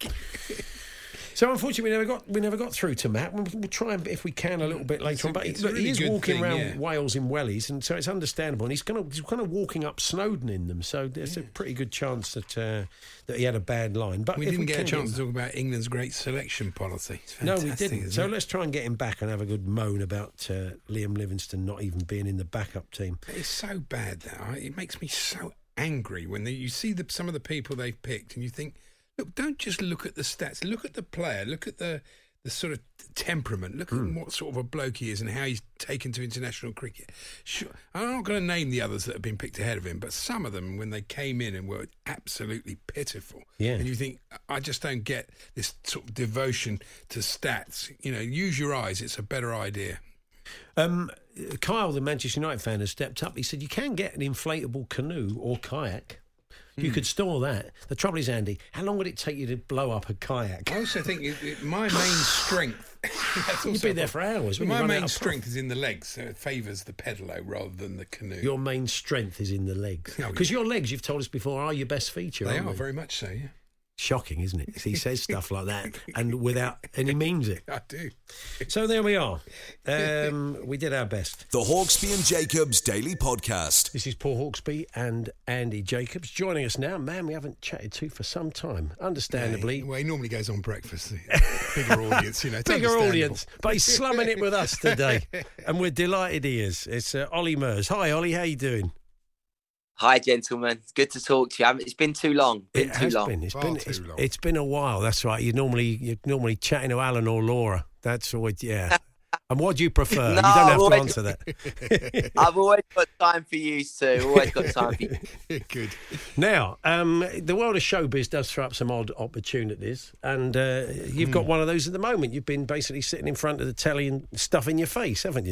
So unfortunately, we never got we never got through to Matt. We'll, we'll try and if we can a little bit later It's a- on. But he, it's a look, he really is good walking thing, around yeah. Wales in wellies, and so it's understandable. And he's kind of he's kind of walking up Snowdon in them. So there's a pretty good chance that uh, that he had a bad line. But We if didn't get a can chance him- to talk about England's great selection policy. It's No, we fantastic, didn't. isn't So it? let's try and get him back and have a good moan about uh, Liam Livingston not even being in the backup team. It's so bad that it makes me so angry when they, you see the, some of the people they've picked and you think, look, don't just look at the stats. Look at the player. Look at the the sort of temperament. Look at what sort of a bloke he is and how he's taken to international cricket. Sure, I'm not going to name the others that have been picked ahead of him, but some of them, when they came in and were absolutely pitiful. Yeah. And you think, I just don't get this sort of devotion to stats. You know, use your eyes. It's a better idea. Um, Kyle, the Manchester United fan, has stepped up. He said, you can get an inflatable canoe or kayak. You could store that. The trouble is, Andy, how long would it take you to blow up a kayak? I also think it, it, my main strength. That's You'd also be a there problem. for hours. But wouldn't you, my run out main of strength puff? is in the legs, so it favours the pedalo rather than the canoe. Your main strength is in the legs. Oh, yeah. Because your legs, you've told us before, are your best feature. they aren't are very much so. Yeah, Shocking, isn't it? He says stuff like that, and without, and he means it. I do. So there we are. Um, we did our best. The Hawksby and Jacobs Daily Podcast. This is Paul Hawksby and Andy Jacobs joining us now. Man, we haven't chatted to for some time. Understandably, Yeah, well, he normally goes on breakfast. Bigger audience, you know. It's bigger understandable. audience, but he's slumming it with us today, and we're delighted he is. It's uh, Ollie Mers. Hi, Ollie. How you doing? Hi, gentlemen. It's good to talk to you. I haven't- It's been too long. Been it too has long. been. It's Far been. too It's, long. it's been a while. That's right. You normally you're normally chatting to Alan or Laura. That's always yeah. And what do you prefer? No, you don't have to always- answer that. I've always got time for you, Sue. Always got time for you. Good. Now, um, the world of showbiz does throw up some odd opportunities, and uh, you've got one of those at the moment. You've been basically sitting in front of the telly and stuffing your face, haven't you?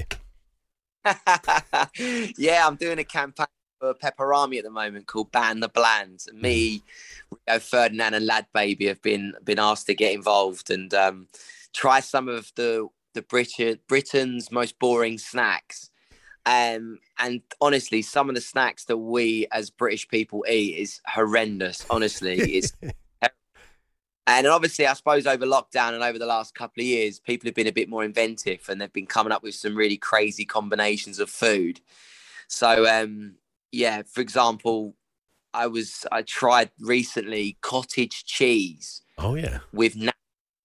Yeah, I'm doing a campaign for Pepperami at the moment called Ban the Bland. Me, Rio Ferdinand and Lad Baby have been been asked to get involved and um, try some of the the Brit- Britain's most boring snacks. Um, and honestly, some of the snacks that we as British people eat is horrendous. Honestly, it's and obviously, I suppose over lockdown and over the last couple of years, people have been a bit more inventive and they've been coming up with some really crazy combinations of food. So, um, yeah, for example, I was I tried recently cottage cheese. Oh yeah, with na-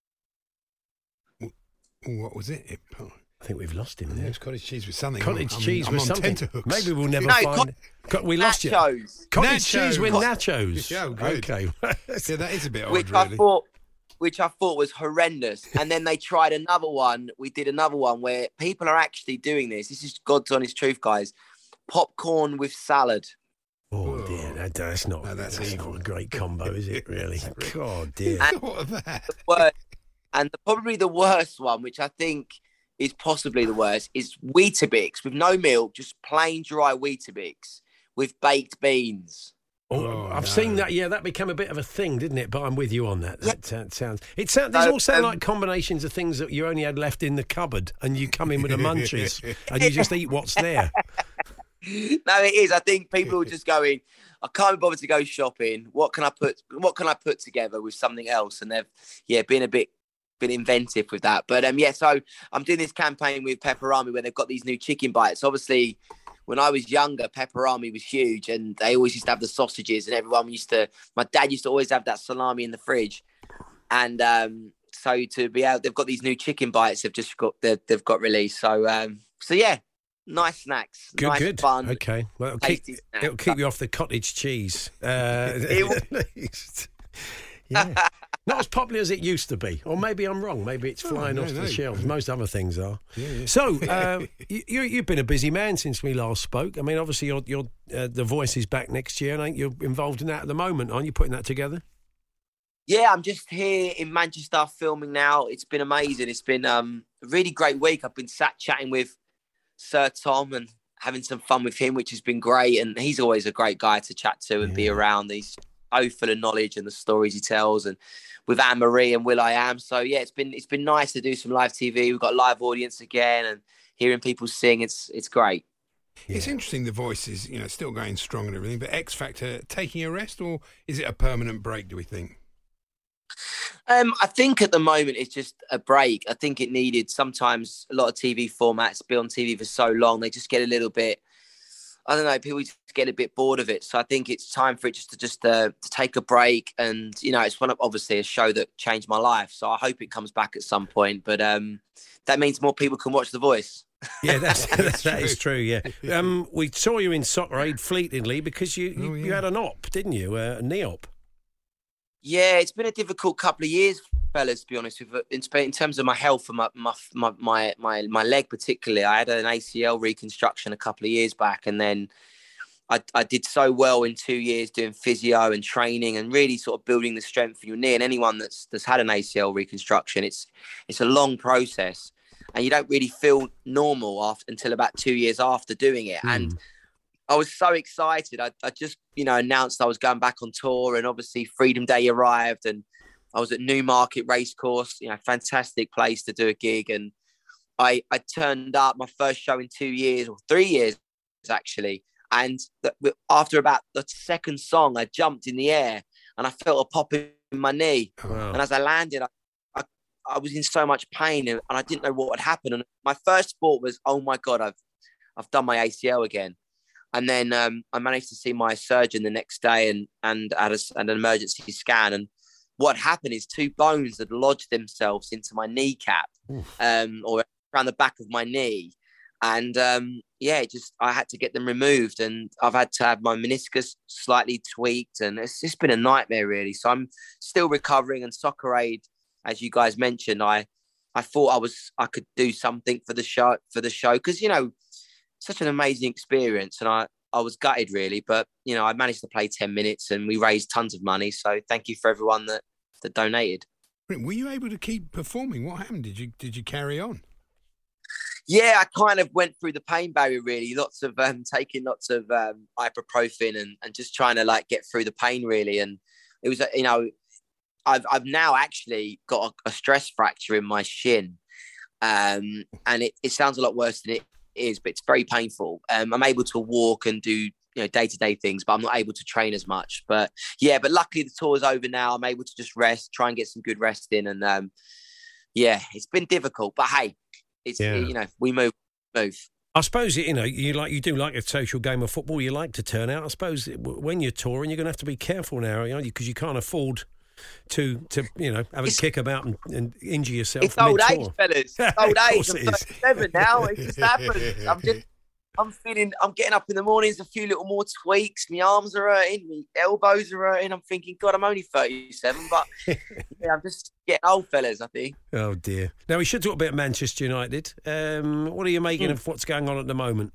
What was it? it I think we've lost him it there. was cottage cheese with something. Cottage I'm, cheese I'm, with I'm on something. tenterhooks. Maybe we'll never No, find. cot- Co- we lost you. nachos. Cottage Nachos. cheese with Co- nachos. Yeah, good. Okay. Yeah, that is a bit odd, which really. I thought, which I thought was horrendous. And then they tried another one. We did another one where people are actually doing this. This is God's honest truth, guys. Popcorn with salad. Oh dear, that, that's not. No, that's that's evil. not a great combo, is it? Really? God dear. What of that? The worst, and the, probably the worst one, which I think is possibly the worst, is Weetabix with no milk, just plain dry Weetabix with baked beans. Oh, Oh, I've no. seen that. Yeah, that became a bit of a thing, didn't it? But I'm with you on that. That uh, sounds. It sounds. These No, all sound um, like combinations of things that you only had left in the cupboard, and you come in with the munchies, and you just eat what's there. No, it is. I think people are just going, I can't be bothered to go shopping. What can I put? What can I put together with something else? And they've, yeah, been a bit, been inventive with that. But um, yeah. So I'm doing this campaign with Pepperami where they've got these new chicken bites. Obviously, when I was younger, Pepperami was huge, and they always used to have the sausages, and everyone used to. My dad used to always have that salami in the fridge, and um, so to be out, they've got these new chicken bites. They've just got they've, they've got released. So um, so yeah. Nice snacks. Good, nice good. fun. Okay, well, it'll keep, tasty snacks. it'll keep you off the cottage cheese. Uh, It at least. Yeah. Not as popular as it used to be, or maybe I'm wrong. Maybe it's flying no, off no. the shelves. Most other things are. So uh, you, you've been a busy man since we last spoke. I mean, obviously, you're, you're uh, the Voice is back next year, and ain't you involved in that at the moment? Aren't you putting that together? Yeah, I'm just here in Manchester filming now. It's been amazing. It's been um, a really great week. I've been sat chatting with Sir Tom and having some fun with him, which has been great. And he's always a great guy to chat to and yeah. be around. He's so full of knowledge and the stories he tells. And with Anne-Marie and Will I Am. So, yeah, it's been it's been nice to do some live T V. We've got a live audience again and hearing people sing. It's it's great. Yeah. It's interesting the voice is, you know, still going strong and everything. But X Factor, taking a rest, or is it a permanent break, do we think? Um, I think at the moment it's just a break. I think it needed sometimes a lot of T V formats be on T V for so long. They just get a little bit, I don't know, people just get a bit bored of it. So I think it's time for it just to just uh, to take a break. And, you know, it's one of obviously a show that changed my life. So I hope it comes back at some point. But um, that means more people can watch The Voice. Yeah, that's, that's that is true. Yeah, um, we saw you in Soccer Aid fleetingly because you you, oh, yeah. you had an op, didn't you? Uh, a knee op. Yeah, it's been a difficult couple of years, fellas, to be honest with you. In, in terms of my health and my, my my my my my leg particularly, I had an A C L reconstruction a couple of years back, and then I I did so well in two years doing physio and training and really sort of building the strength in your knee. And anyone that's that's had an A C L reconstruction, it's it's a long process, and you don't really feel normal after until about two years after doing it. Mm. And I was so excited. I, I just, you know, announced I was going back on tour, and obviously Freedom Day arrived, and I was at Newmarket Racecourse, you know, fantastic place to do a gig. And I, I turned up, my first show in two years or three years actually. And the, after about the second song, I jumped in the air and I felt a pop in my knee. Wow. And as I landed, I, I, I was in so much pain and, and I didn't know what had happened. And my first thought was, oh my God, I've, I've done my A C L again. And then um, I managed to see my surgeon the next day and and had, a, had an emergency scan. And what happened is two bones had lodged themselves into my kneecap um, or around the back of my knee. And um, yeah, just I had to get them removed. And I've had to have my meniscus slightly tweaked. And it's just been a nightmare, really. So I'm still recovering. And Soccer Aid, as you guys mentioned, I I thought I was I could do something for the show for the show because, you know, such an amazing experience, and I, I was gutted really, but you know I managed to play ten minutes and we raised tons of money. So thank you for everyone that, that donated. Were you able to keep performing? What happened? Did you did you carry on? Yeah, I kind of went through the pain barrier really. Lots of um, taking lots of um, ibuprofen and, and just trying to like get through the pain really. And it was you know I've I've now actually got a, a stress fracture in my shin, um, and it, it sounds a lot worse than it is, but it's very painful. Um, I'm able to walk and do you know day-to-day things, but I'm not able to train as much. But yeah, but luckily the tour is over now. I'm able to just rest, try and get some good rest in, and um, yeah, it's been difficult, but hey, it's yeah. you know we move, move. I suppose you know you like you do like a social game of football. You like to turn out. I suppose when you're touring, you're going to have to be careful now, you know, because you can't afford to to you know have a it's, kick about and, and injure yourself. It's old age, fellas. It's old age. I'm thirty-seven now. It just happens. I'm just, I'm feeling. I'm getting up in the mornings. A few little more tweaks. My arms are hurting. My elbows are hurting. I'm thinking, God, I'm only thirty-seven, but yeah, I'm just getting old, fellas. I think. Oh dear. Now we should talk about Manchester United. Um, what are you making mm. of what's going on at the moment?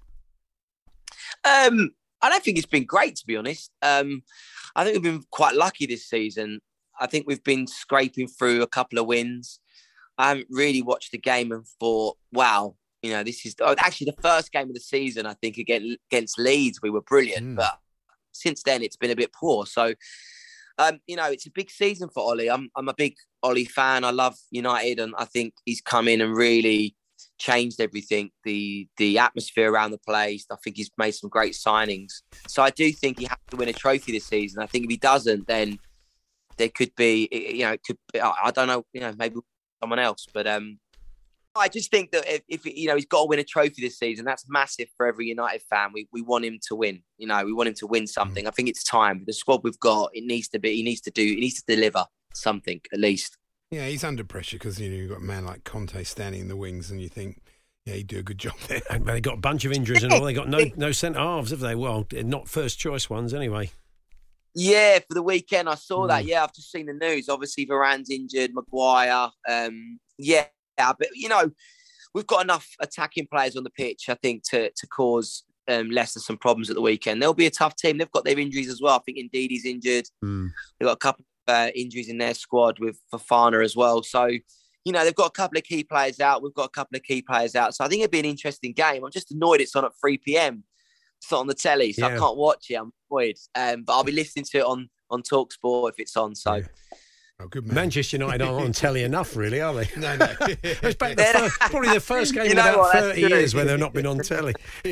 Um, I don't think it's been great, to be honest. Um, I think we've been quite lucky this season. I think we've been scraping through a couple of wins. I haven't really watched the game and thought, wow, you know, this is oh, actually the first game of the season, I think, against, against Leeds, we were brilliant. Mm. But since then, it's been a bit poor. So, um, you know, it's a big season for Ollie. I'm I'm a big Ollie fan. I love United, and I think he's come in and really changed everything, the the atmosphere around the place. I think he's made some great signings. So I do think he has to win a trophy this season. I think if he doesn't, then there could be, you know, it could be, I don't know, you know, maybe someone else. But um, I just think that if, if, you know, he's got to win a trophy this season, that's massive for every United fan. We we want him to win. You know, we want him to win something. I think it's time. The squad we've got, it needs to be, he needs to do, he needs to deliver something at least. Yeah, he's under pressure because, you know, you've got a man like Conte standing in the wings and you think, yeah, he'd do a good job there. And they got a bunch of injuries and all. They got no no centre halves, have they? Well, not first choice ones anyway. Yeah, for the weekend, I saw mm. that. Yeah, I've just seen the news. Obviously, Varane's injured, Maguire. Um, yeah, but, you know, we've got enough attacking players on the pitch, I think, to to cause um, Leicester some problems at the weekend. They'll be a tough team. They've got their injuries as well. I think Ndidi injured. Mm. They've got a couple uh, injuries in their squad with Fofana as well. So, you know, they've got a couple of key players out. We've got a couple of key players out. So I think it'd be an interesting game. I'm just annoyed it's on at three p.m. It's not on the telly, so yeah. I can't watch it. I'm annoyed. Um, but I'll be listening to it on, on TalkSport if it's on. So. Yeah. Oh, good man. Manchester United aren't on telly enough, really, are they? No, no. It's back the first, probably the first game you in know about what, thirty years where they've not been on telly.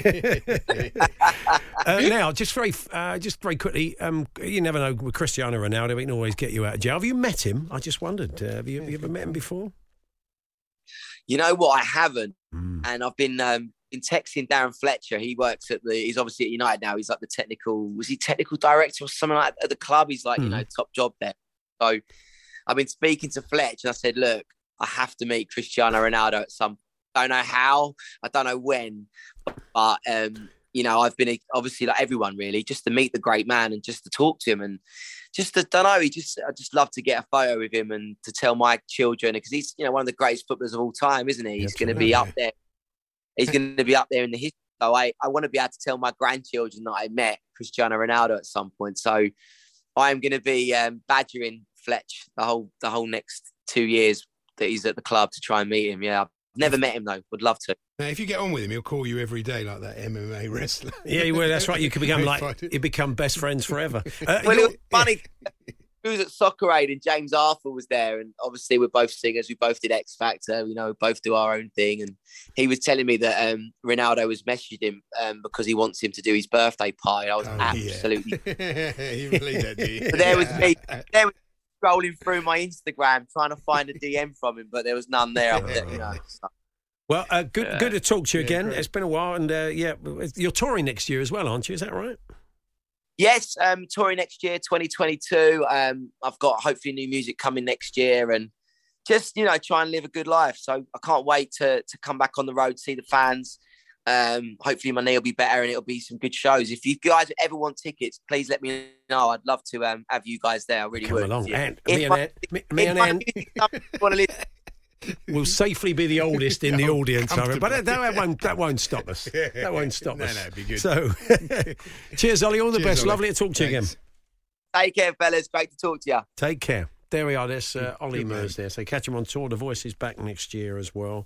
uh, now, just very, uh, just very quickly, um, you never know with Cristiano Ronaldo, he can always get you out of jail. Have you met him? I just wondered. Uh, have, you, have you ever met him before? You know what? I haven't, mm. and I've been. Um, been texting Darren Fletcher. He works at the, he's obviously at United now. He's like the technical, was he technical director or something like that at the club? He's like, mm. you know, top job there. So I've been speaking to Fletch and I said, look, I have to meet Cristiano Ronaldo at some, I don't know how, I don't know when, but, um, you know, I've been obviously like everyone really, just to meet the great man and just to talk to him and just to, don't know, he just, I just love to get a photo with him and to tell my children, because he's, you know, one of the greatest footballers of all time, isn't he? He's going to be up there. He's going to be up there in the history. So I, I want to be able to tell my grandchildren that I met Cristiano Ronaldo at some point. So I am going to be um, badgering Fletch the whole the whole next two years that he's at the club to try and meet him. Yeah, I've never met him though. Would love to. Now, if you get on with him, he'll call you every day like that M M A wrestler. Yeah, well, that's right. You could become like you become best friends forever. Uh, well, it was funny. He was at Soccer Aid and James Arthur was there, and obviously we're both singers. We both did X Factor. You know, we both do our own thing. And he was telling me that um, Ronaldo has messaged him um, because he wants him to do his birthday party. I was oh, absolutely. Yeah. You believe that, do you? So there was me. There was scrolling through my Instagram trying to find a D M from him, but there was none there. there you know, so. Well, uh, good, yeah. good to talk to you yeah, again. great. It's been a while, and uh, yeah, you're touring next year as well, aren't you? Is that right? Yes, um, touring next year, twenty twenty-two. Um, I've got hopefully new music coming next year, and just you know try and live a good life. So I can't wait to to come back on the road, see the fans. Um, hopefully my knee will be better, and it'll be some good shows. If you guys ever want tickets, please let me know. I'd love to um, have you guys there. I really come would. along, yeah. and me and Anne, me, me and Anne. We'll safely be the oldest in the audience, but that, that won't that won't stop us. That won't stop no, us. No, it'd be good. So, cheers, Ollie. All the Cheers, best. Ollie. Lovely to talk to you Thanks. again. Take care, fellas. Great to talk to you. Take care. There we are. There's uh, Ollie Good man. Murs there. So catch him on tour. The Voice is back next year as well.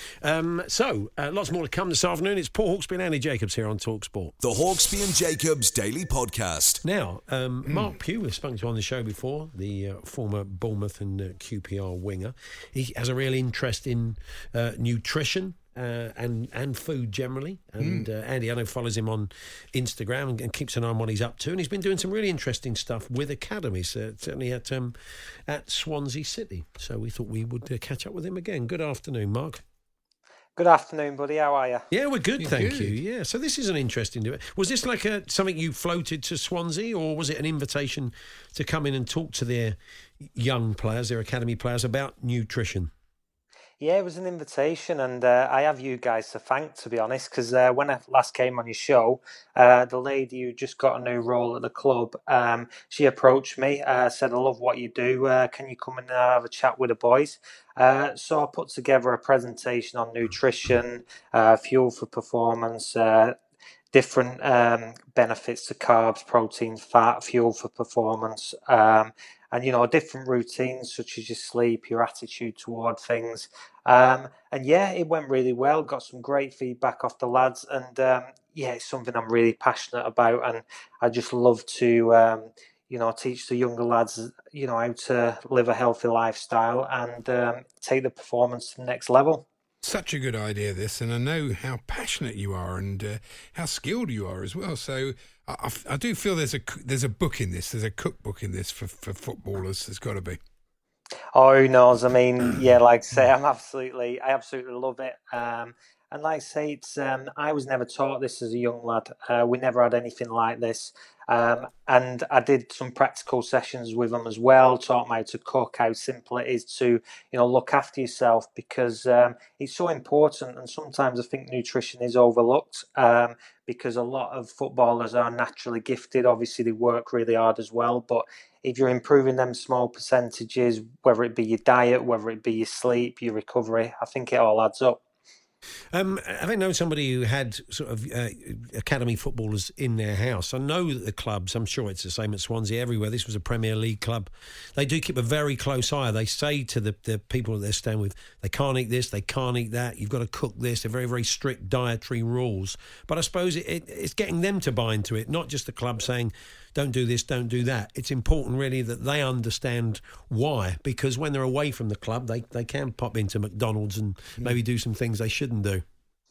Um, so uh, lots more to come this afternoon. It's Paul Hawksbee and Andy Jacobs here on TalkSport. The Hawksbee and Jacobs Daily Podcast. Now, um, Mm. Mark Pugh, we've spoken to on the show before, the uh, former Bournemouth and uh, Q P R winger. He has a real interest in uh, nutrition. Uh, and and food generally, and Mm. uh, Andy I know follows him on Instagram and, and keeps an eye on what he's up to, and he's been doing some really interesting stuff with academies, uh, certainly at um, at Swansea City. So we thought we would uh, catch up with him again. Good afternoon, Mark. Good afternoon, buddy. How are you? Yeah, we're good, You're thank good. you. Yeah, so this is an interesting. Do- Was this like a something you floated to Swansea, or was it an invitation to come in and talk to their young players, their academy players, about nutrition? Yeah, it was an invitation, and uh, I have you guys to thank, to be honest, because uh, when I last came on your show, uh, the lady who just got a new role at the club, um, she approached me, uh, said, I love what you do, uh, can you come and uh, have a chat with the boys? Uh, so I put together a presentation on nutrition, uh, fuel for performance, uh, different um, benefits to carbs, protein, fat, fuel for performance, um, and, you know, different routines such as your sleep, your attitude toward things. Um, and, yeah, it went really well. Got some great feedback off the lads. And, um, yeah, it's something I'm really passionate about. And I just love to, um, you know, teach the younger lads, you know, how to live a healthy lifestyle and um, take the performance to the next level. Such a good idea, this, and I know how passionate you are and uh, how skilled you are as well. So I, I, I do feel there's a there's a book in this, there's a cookbook in this for, for footballers. There's got to be. Oh, who knows? I mean, yeah, like I say, I'm absolutely, I absolutely love it. Um, and like I say, it's um, I was never taught this as a young lad. Uh, we never had anything like this. Um, and I did some practical sessions with them as well, taught them how to cook, how simple it is to, you know, look after yourself, because um, it's so important. And sometimes I think nutrition is overlooked um, because a lot of footballers are naturally gifted. Obviously, they work really hard as well. But if you're improving them small percentages, whether it be your diet, whether it be your sleep, your recovery, I think it all adds up. Um, having known somebody who had sort of uh, academy footballers in their house, I know that the clubs, I'm sure it's the same at Swansea, everywhere, this was a Premier League club, they do keep a very close eye. They say to the, the people that they're staying with, they can't eat this, they can't eat that, you've got to cook this. They're very, very strict dietary rules. But I suppose it, it, it's getting them to buy into it, not just the club saying, don't do this, don't do that. It's important, really, that they understand why, because when they're away from the club, they, they can pop into McDonald's and maybe do some things they shouldn't do.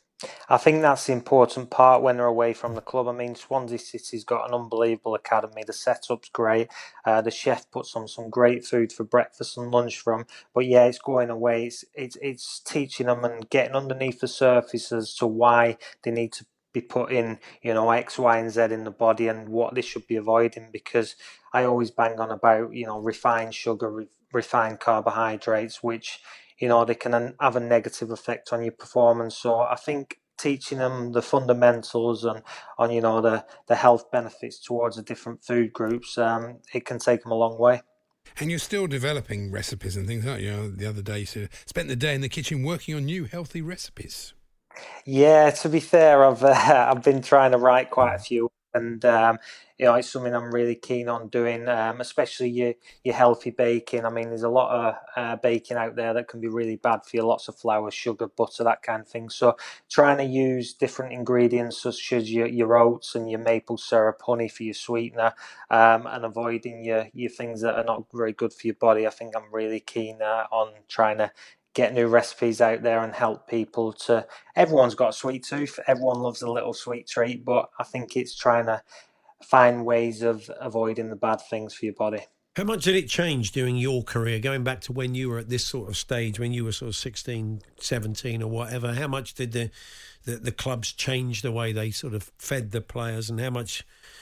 I think that's the important part when they're away from the club. I mean, Swansea City's got an unbelievable academy. The setup's great. Uh, the chef puts on some great food for breakfast and lunch for them. But yeah, it's going away. It's, it's, it's teaching them and getting underneath the surface as to why they need to be putting, you know, X, Y, and Z in the body and what they should be avoiding. Because I always bang on about, you know, refined sugar, re- refined carbohydrates, which, you know, they can have a negative effect on your performance. So I think teaching them the fundamentals and on, you know, the, the health benefits towards the different food groups, um, it can take them a long way. And you're still developing recipes and things, aren't you? The other day you said, spent the day in the kitchen working on new healthy recipes. Yeah, to be fair, I've uh, I've been trying to write quite a few, and um, you know, it's something I'm really keen on doing, um, especially your your healthy baking. I mean, there's a lot of uh, baking out there that can be really bad for you, lots of flour, sugar, butter, that kind of thing. So trying to use different ingredients such as your, your oats and your maple syrup, honey for your sweetener, um, and avoiding your, your things that are not very good for your body. I think I'm really keen uh, on trying to get new recipes out there and help people to... Everyone's got a sweet tooth. Everyone loves a little sweet treat, but I think it's trying to find ways of avoiding the bad things for your body. How much did it change during your career, going back to when you were at this sort of stage, when you were sort of sixteen, seventeen or whatever? How much did the, the, the clubs change the way they sort of fed the players, and how much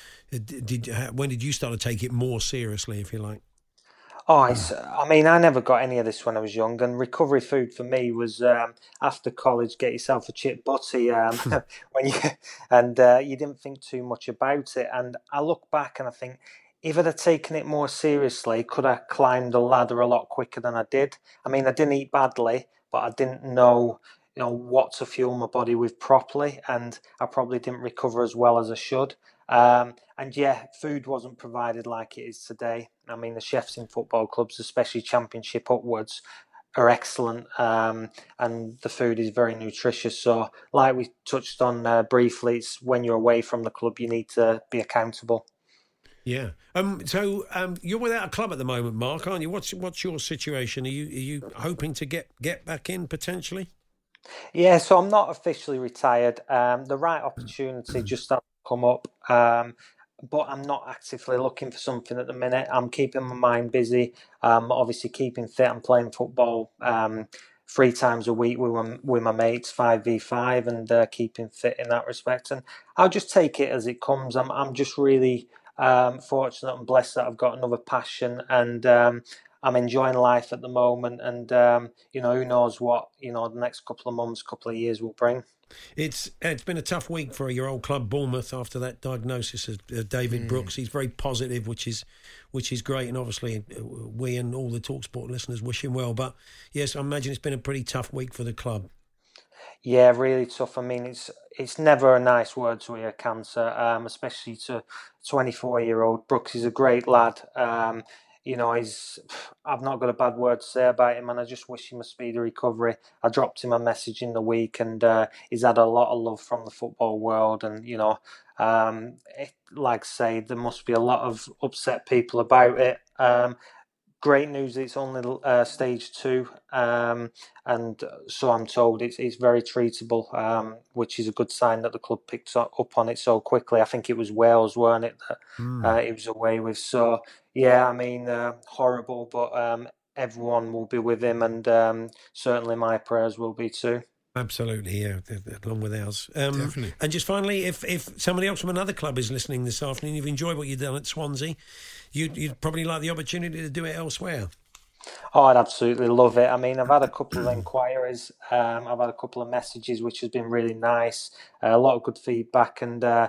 did... When did you start to take it more seriously, if you like? Oh, it's, I mean, I never got any of this when I was young, and recovery food for me was um, after college. Get yourself a chip butty, um, when you and uh, you didn't think too much about it. And I look back and I think, if I'd have taken it more seriously, could I climbed the ladder a lot quicker than I did? I mean, I didn't eat badly, but I didn't know, you know, what to fuel my body with properly, and I probably didn't recover as well as I should. Um, and yeah, food wasn't provided like it is today. I mean, the chefs in football clubs, especially Championship upwards, are excellent, um, and the food is very nutritious. So, like we touched on uh, briefly, it's when you're away from the club, you need to be accountable. Yeah. Um. So, um, you're without a club at the moment, Mark, aren't you? What's What's your situation? Are you Are you hoping to get get back in potentially? Yeah. So I'm not officially retired. Um, the right opportunity just hasn't come up. Um, but I'm not actively looking for something at the minute. I'm keeping my mind busy. Um, obviously keeping fit and playing football um, three times a week with my, with my mates, five v five, and uh, keeping fit in that respect. And I'll just take it as it comes. I'm I'm just really um, fortunate and blessed that I've got another passion, and um, I'm enjoying life at the moment. And um, you know, who knows what, you know, the next couple of months, couple of years will bring. It's it's been a tough week for your old club, Bournemouth, after that diagnosis of uh, David mm. Brooks. He's very positive, which is which is great, and obviously we and all the TalkSport listeners wish him well. But yes, I imagine it's been a pretty tough week for the club. Yeah, really tough. I mean, it's it's never a nice word to hear cancer, um, especially to a twenty-four-year-old. Brooks is a great lad. Um, You know, he's. I've not got a bad word to say about him, and I just wish him a speedy recovery. I dropped him a message in the week, and uh, he's had a lot of love from the football world. And, you know, um, it, like I say, there must be a lot of upset people about it. Um, great news, it's only uh, stage two, um, and so I'm told it's it's very treatable, um, which is a good sign that the club picked up on it so quickly. I think it was Wales, weren't it, that mm. uh, it was away with. So, yeah, I mean, uh, horrible, but um, everyone will be with him, and um, certainly my prayers will be too. Absolutely, yeah, along with ours. Um, Definitely. And just finally, if, if somebody else from another club is listening this afternoon, you've enjoyed what you've done at Swansea, you'd, you'd probably like the opportunity to do it elsewhere. Oh, I'd absolutely love it. I mean, I've had a couple of inquiries, um, I've had a couple of messages, which has been really nice, uh, a lot of good feedback, and uh,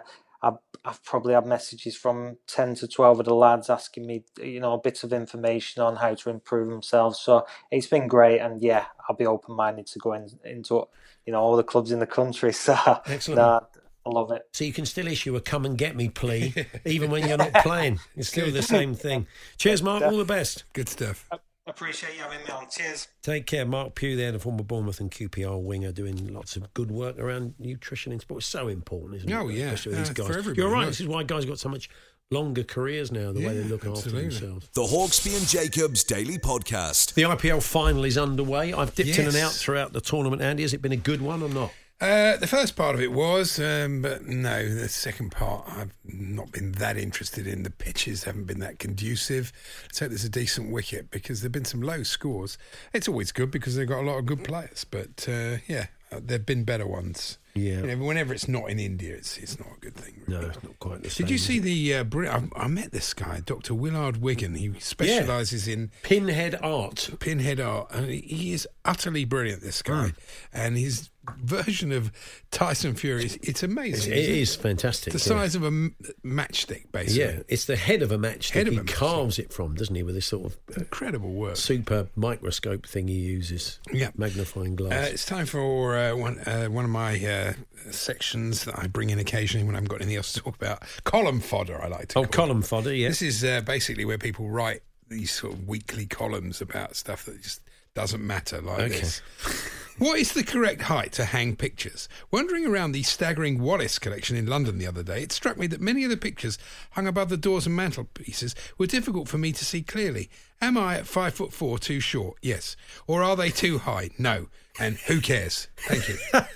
I've, I've probably had messages from ten to twelve of the lads asking me, you know, bits of information on how to improve themselves. So it's been great, and yeah, I'll be open-minded to go in, into, you know, all the clubs in the country. So excellent. Nah, I love it. So you can still issue a come and get me plea, even when you're not playing. It's still the same thing. Cheers, Mark. All the best. Good stuff. Appreciate you having me on. Cheers. Take care. Mark Pugh there, the former Bournemouth and Q P R winger, doing lots of good work around nutrition in sport. It's so important, isn't it? Oh, yeah. Especially with these Uh, guys. for everybody, You're right. right. This is why guys got so much longer careers now, the Yeah, way they look absolutely. after themselves. The Hawksby and Jacobs Daily Podcast. The I P L final is underway. I've dipped in Yes. and out throughout the tournament, Andy. Has it been a good one or not? Uh, the first part of it was, um, but no, the second part I've not been that interested in. The pitches haven't been that conducive. Let's hope there's a decent wicket because there have been some low scores. It's always good because they've got a lot of good players, but uh, yeah, there have been better ones. Yeah. You know, whenever it's not in India, it's it's not a good thing. Really. No, it's not quite the same. Did you is see it? the? Uh, bri- I, I met this guy, Doctor Willard Wigan. He specialises in Pinhead art? Pinhead art, and he, he is utterly brilliant. This guy, Mm. and his version of Tyson Fury is it's amazing. It's, it isn't is fantastic. the yeah. size of a m- matchstick, basically. Yeah, it's the head of a matchstick. Head of He a matchstick. carves it from, doesn't he, with this sort of uh, Incredible work. super microscope thing he uses. Yeah. Magnifying glass. Uh, it's time for uh, one uh, one of my uh, sections that I bring in occasionally when I haven't got anything else to talk about. Column fodder, I like to oh, call column it. fodder, yeah. This is uh, basically where people write these sort of weekly columns about stuff that just doesn't matter, like Okay. this. What is the correct height to hang pictures? Wandering around the staggering Wallace collection in London the other day, it struck me that many of the pictures hung above the doors and mantelpieces were difficult for me to see clearly. Am I at five foot four too short? Yes. Or are they too high? No. And who cares? Thank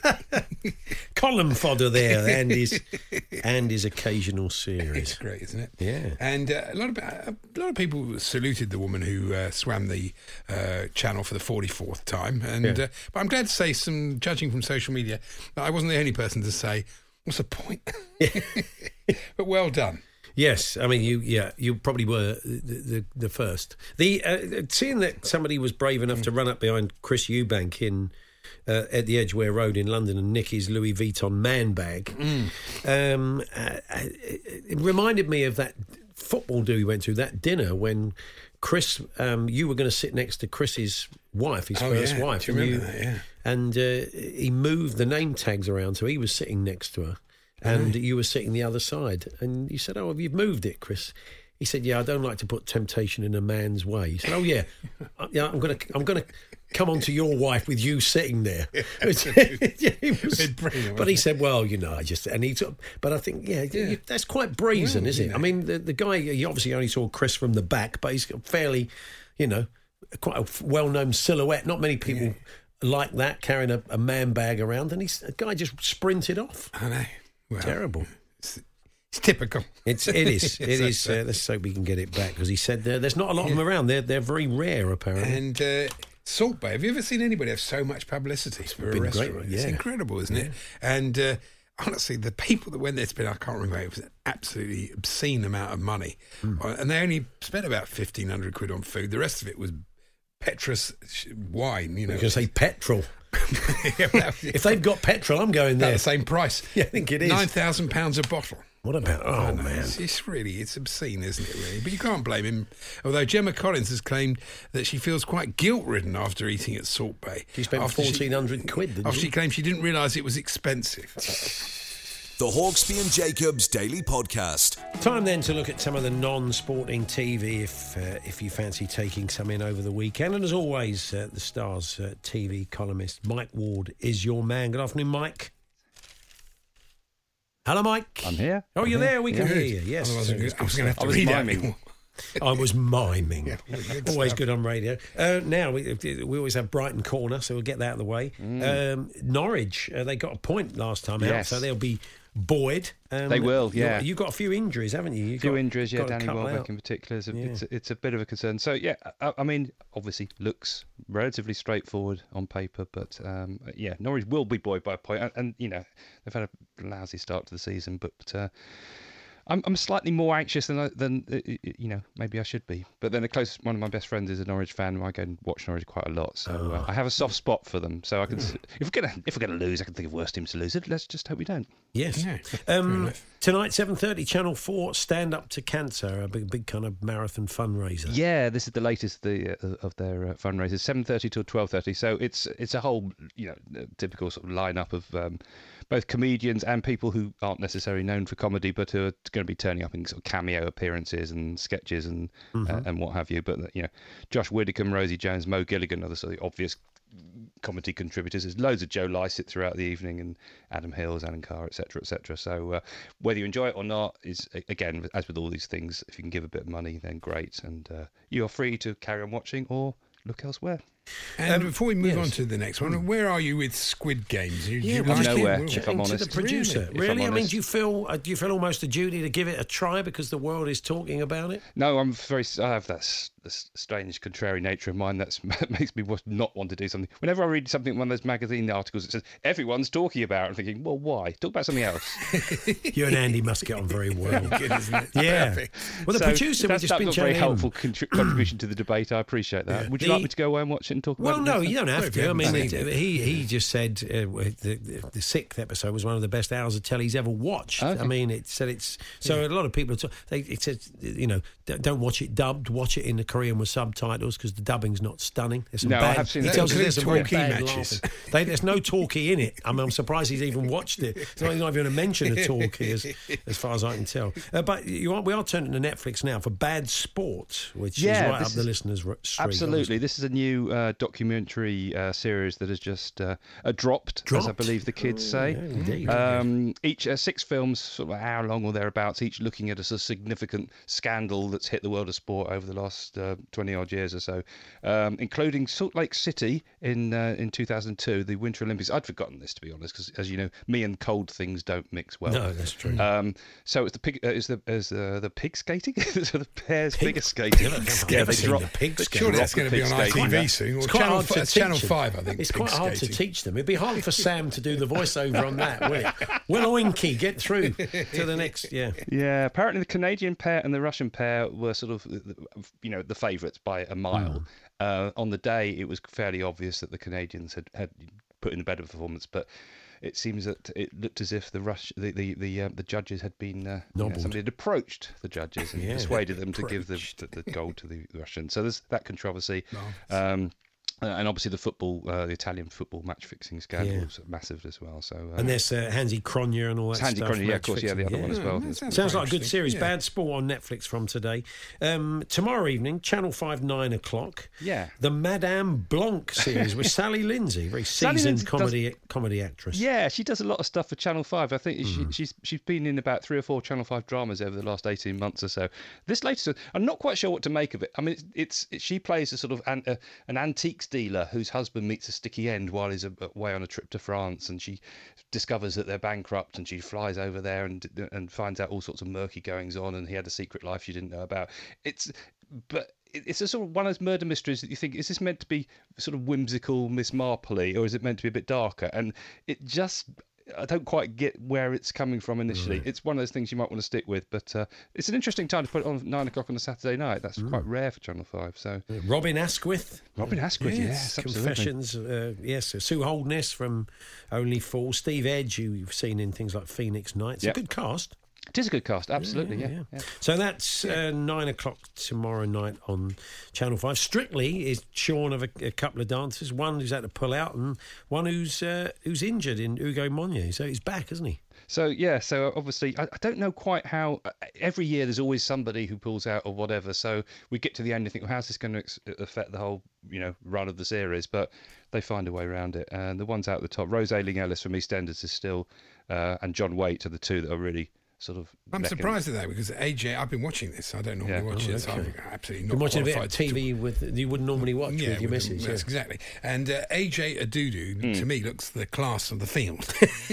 you. Column fodder there, and his and his occasional series. It's great, isn't it? Yeah. And uh, a lot of a lot of people saluted the woman who uh, swam the uh, channel for the forty-fourth time. And Yeah. uh, but I'm glad to say, some judging from social media, that I wasn't the only person to say, "What's the point?" But well done. Yes, I mean you. Yeah, you probably were the the, the first. The uh, seeing that somebody was brave enough to run up behind Chris Eubank in uh, at the Edgware Road in London and nick his Louis Vuitton man bag. Um, uh, it, it reminded me of that football do we went to, that dinner when Chris, um, you were going to sit next to Chris's wife, his Oh, first yeah. wife, Do you and remember that? Yeah. and uh, he moved the name tags around, so he was sitting next to her. And you were sitting the other side. And you said, oh, have you moved it, Chris? He said, yeah, I don't like to put temptation in a man's way. He said, oh, yeah, Uh, yeah I'm going to I'm going to come on to your wife with you sitting there. Yeah, he was- Brilliant, but he wasn't said, well, you know, I just... And he took, but I think, yeah, Yeah. you- that's quite brazen, Well, isn't you it? know. I mean, the, the guy, he obviously only saw Chris from the back, but he's fairly, you know, quite a well-known silhouette. Not many people like that, carrying a, a man bag around. And he's, the guy just sprinted off. I know. Well, Terrible. It's, it's typical. It's it is it It's is. like Uh, let's hope we can get it back because he said there, there's not a lot of them around. They're they're very rare apparently. And uh, Salt Bay, have you ever seen anybody have so much publicity for a been great, restaurant? It's yeah. incredible, isn't it? And uh, honestly, the people that went there to spend, I can't remember, it was an absolutely obscene amount of money. Hmm. Uh, And they only spent about fifteen hundred quid on food. The rest of it was Petrus sh- wine, you know. I was going to say petrol. Yeah, well, that was- If they've got petrol, I'm going at there. the same price. Yeah, I think it is. nine thousand pounds a bottle. What about? Oh I know, man, It's, it's really, it's obscene, isn't it, really? But you can't blame him. Although Gemma Collins has claimed that she feels quite guilt-ridden after eating at Salt Bay. she spent After fourteen hundred quid. Didn't After she? she claimed she didn't realise it was expensive. The Hawksby and Jacobs Daily Podcast. Time then to look at some of the non-sporting T V if uh, if you fancy taking some in over the weekend. And as always, uh, the Star's uh, T V columnist Mike Ward is your man. Good afternoon, Mike. Hello, Mike. I'm here. Oh, I'm you're here. there. We can Good. hear you. Yes. Otherwise, I'm gonna- I was going to have to I was read out. miming. I was miming. Yeah, good Always stuff. good on radio. Uh, now, we, we always have Brighton Corner, so we'll get that out of the way. Um, Norwich, uh, they got a point last time out, Yes. so they'll be buoyed. Um, They will, you- yeah. You've got a few injuries, haven't you? You've few got, injuries, yeah. got a Danny couple Welbeck out. in particular is a, Yeah. it's, it's a bit of a concern. So yeah, I, I mean, obviously looks relatively straightforward on paper, but um, yeah, Norwich will be buoyed by a point, and, and you know they've had a lousy start to the season, but uh, I'm I'm slightly more anxious than I, than uh, you know maybe I should be. But then the closest one of my best friends is a Norwich fan. I go and watch Norwich quite a lot, so uh, I have a soft spot for them. So I can s if we're gonna if we're gonna lose, I can think of worse teams to lose. Let's just hope we don't. Yes. Yeah, um, tonight, seven thirty, Channel Four. Stand Up to Cancer, a big big kind of marathon fundraiser. Yeah, this is the latest of the uh, of their uh, fundraisers. seven thirty till twelve thirty. So it's it's a whole you know typical sort of lineup of um, both comedians and people who aren't necessarily known for comedy, but who are going to be turning up in sort of cameo appearances and sketches and Mm-hmm. uh, and what have you. But you know, Josh Widdicombe, Rosie Jones, Mo Gilligan, other sort of obvious comedy contributors. There's loads of Joe Lycett throughout the evening, and Adam Hills, Alan Carr, et cetera, et cetera. So uh, whether you enjoy it or not is, again, as with all these things, if you can give a bit of money, then great, and uh, you are free to carry on watching or look elsewhere. And Um, before we move yes. on to the next one, where are you with Squid Games? You, Yeah, you well, like just it? nowhere, Well, if I'm to honest. the producer. Really? Really? If I'm I mean, honest. do you feel uh, do you feel almost a duty to give it a try because the world is talking about it? No, I'm very. I have that s- this strange, contrary nature of mine that makes me wa- not want to do something. Whenever I read something in one of those magazine articles, it says everyone's talking about it. I'm thinking, well, why? Talk about something else. You and Andy must get on very well. Good, isn't it? Yeah. Perfect. Well, the So producer, we that's, just that's been not a very chatting him. helpful contri- contribution to the debate. I appreciate that. Yeah. Would you The- like me to go away and watch it and talk Well, about it? no, next you time? don't have if to. you I mean, haven't it, seen it. he he just said uh, the, the, the sixth episode was one of the best hours of telly he's ever watched. Okay. I mean, it said it's so a lot of people. Are t- they it said you know d- don't watch it dubbed, watch it in the Korean with subtitles because the dubbing's not stunning. There's some No, I bad, have seen he that. tells us there's some very Talkie bad matches. laughing. They, there's no talkie in it. I mean, I'm surprised he's even watched it. It's not, he's not even going to mention a talkie as, as far as I can tell. Uh, but you are, we are turning to Netflix now for Bad Sport, which Yeah, is right this up the is- listeners' r- street. Absolutely. obviously. This is a new uh, documentary uh, series that has just uh, uh, dropped, as I Dropped? believe the kids say. yeah, indeed. Um, each uh, six films, sort of an hour long or thereabouts, each looking at a sort of significant scandal that's hit the world of sport over the last uh, twenty odd years or so, um, including Salt Lake City in uh, in two thousand two, the Winter Olympics. I'd forgotten this, to be honest, because as you know, me and cold things don't mix well. No, that's true. Um, so it's the pig, uh, is the is uh, the pig skating, so the pairs figure skating. Never Yeah, seen they the drop. pig they skating. Surely drop that's the going to be pig on I T skating. V soon. Or It's quite Channel, hard to fi- teach Channel them. five, I think. It's pig quite hard to skating. teach them. It'd be hard for Sam to do the voiceover on that, will it? Will Oinky get through to the next? Yeah. Yeah, apparently the Canadian pair and the Russian pair were sort of, you know, the favourites by a mile. Uh, on the day, it was fairly obvious that the Canadians had, had put in a better performance, but it seems that it looked as if the Rush, the the the, uh, the judges had been uh, you know, Nobbled. somebody had approached the judges and Yeah. persuaded them to give the, the, the gold to the Russians. So there's that controversy. Um, uh, and obviously the football, uh, the Italian football match fixing scandal Yeah. was massive as well. So uh, And there's uh, Hansi Cronje and all that Hansi stuff. Cronje, yeah, of match course, yeah, the fixing. other one as well. that sounds Sounds quite like a good interesting. series. Yeah. Bad Sport on Netflix from today. Um, tomorrow evening, Channel five, nine o'clock. Yeah. The Madame Blanc series with Sally Lindsay, very Sally seasoned Lindsay does- comedy comedy actress. Yeah, she does a lot of stuff for Channel five. I think Hmm. she, she's she's been in about three or four Channel five dramas over the last eighteen months or so. This latest one, I'm not quite sure what to make of it. I mean, it's, it's it, she plays a sort of an, a, an antiques dealer whose husband meets a sticky end while he's away on a trip to France, and she discovers that they're bankrupt, and she flies over there and and finds out all sorts of murky goings on, and he had a secret life she didn't know about. It's but. It's a sort of one of those murder mysteries that you think, is this meant to be sort of whimsical Miss Marple-y, or is it meant to be a bit darker? And it just, I don't quite get where it's coming from initially. Right. It's one of those things you might want to stick with, but uh, it's an interesting time to put it on at nine o'clock on a Saturday night. That's quite rare for Channel five. So Robin Asquith. Robin Asquith, yes, absolutely. Confessions, uh, yes. Sue Holdness from Only Fools. Steve Edge, who you've seen in things like Phoenix Nights. Yep. A good cast. It is a good cast, absolutely, yeah. yeah, yeah. So that's uh, nine o'clock tomorrow night on Channel five. Strictly is shorn of a, a couple of dancers. One who's had to pull out, and one who's uh, who's injured in Hugo Monye. So he's back, isn't he? So yeah, so obviously I, I don't know quite how. Uh, every year there's always somebody who pulls out or whatever. So we get to the end and think, well, how's this going to ex- affect the whole, you know, run of the series? But they find a way around it. And the ones out at the top, Rose Ayling-Ellis from EastEnders is still, uh, and John Waite are the two that are really sort of. I'm necking- surprised at that because A J, I've been watching this. I don't normally Yeah. watch Oh, it, so okay. I'm absolutely not Been watching a bit of qualified T V with you wouldn't normally watch yeah, with your with- missus. yes, yeah. exactly. And uh, A J Adudu, to me, looks the class of the field.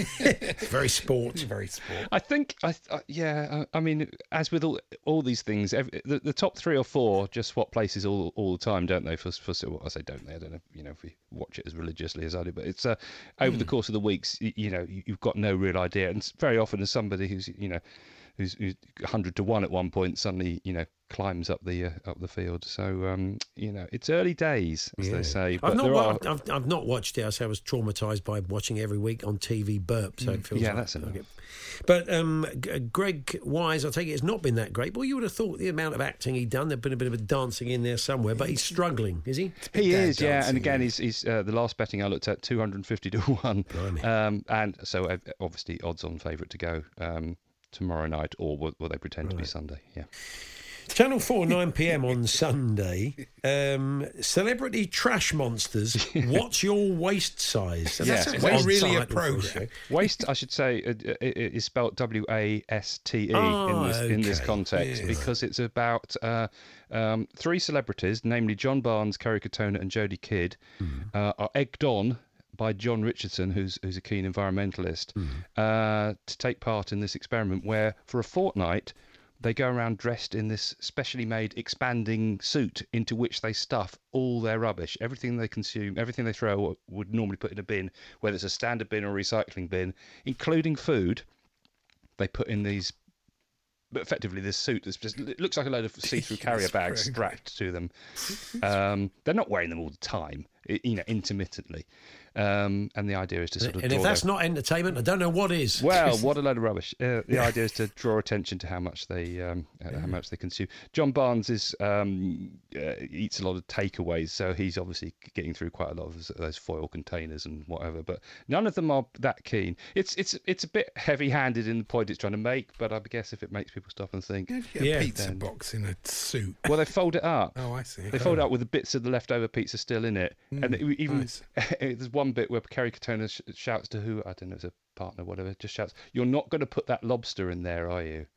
Very sport. Very sport. I think, I, I yeah, I, I mean, as with all all these things, every, the, the top three or four just swap places all all the time, don't they? For, for well, I say don't they? I don't know, you know, if we watch it as religiously as I do, but it's uh, over the course of the weeks, you, you know, you, you've got no real idea, and very often as somebody who's, you know, who's, who's one hundred to one at one point, suddenly, you know, climbs up the uh, up the field. So um, you know, it's early days, as yeah. they say. But I've not, there wa- are... I've, I've not watched it. I say I was traumatised by watching every week on T V burp. So mm. it feels yeah, like, that's enough. Okay. But um, G- Greg Wise, I take it, it's not been that great. Well, you would have thought the amount of acting he'd done, there'd been a bit of a dancing in there somewhere. But he's struggling, is he? He is, yeah. And again, he's he's uh, the last betting I looked at, two hundred fifty to one, um, and so uh, obviously odds-on favourite to go um, tomorrow night, or will, will they pretend right. to be Sunday? Yeah. Channel four, nine p.m. on Sunday. Um, Celebrity Trash Monsters. What's your waist size? Yeah, that's it's really a program. Waist, I should say, uh, is spelt W A S T E oh, in this okay. in this context yeah. because it's about uh, um, three celebrities, namely John Barnes, Kerry Katona, and Jodie Kidd, mm. uh, are egged on by John Richardson, who's who's a keen environmentalist, mm. uh, to take part in this experiment where, for a fortnight, they go around dressed in this specially made expanding suit into which they stuff all their rubbish. Everything they consume, everything they throw would normally put in a bin, whether it's a standard bin or a recycling bin, including food, they put in these, but effectively this suit that's just, it looks like a load of see-through carrier bags strapped to them. Um, they're not wearing them all the time, you know, intermittently. Um, and the idea is to sort of and draw if that's their... not entertainment, I don't know what is. Well, what a load of rubbish! Uh, the idea is to draw attention to how much they um, uh, how much they consume. John Barnes is um, uh, eats a lot of takeaways, so he's obviously getting through quite a lot of those foil containers and whatever. But none of them are that keen. It's it's it's a bit heavy-handed in the point it's trying to make, but I guess if it makes people stop and think, yeah, you get a pizza then... box in a suit. Well, they fold it up. Oh, I see. They oh. fold it up with the bits of the leftover pizza still in it, mm, and it, even nice. there's one bit where Kerry Katona sh- shouts to who I don't know, it's a partner, whatever, just shouts, "You're not going to put that lobster in there, are you?"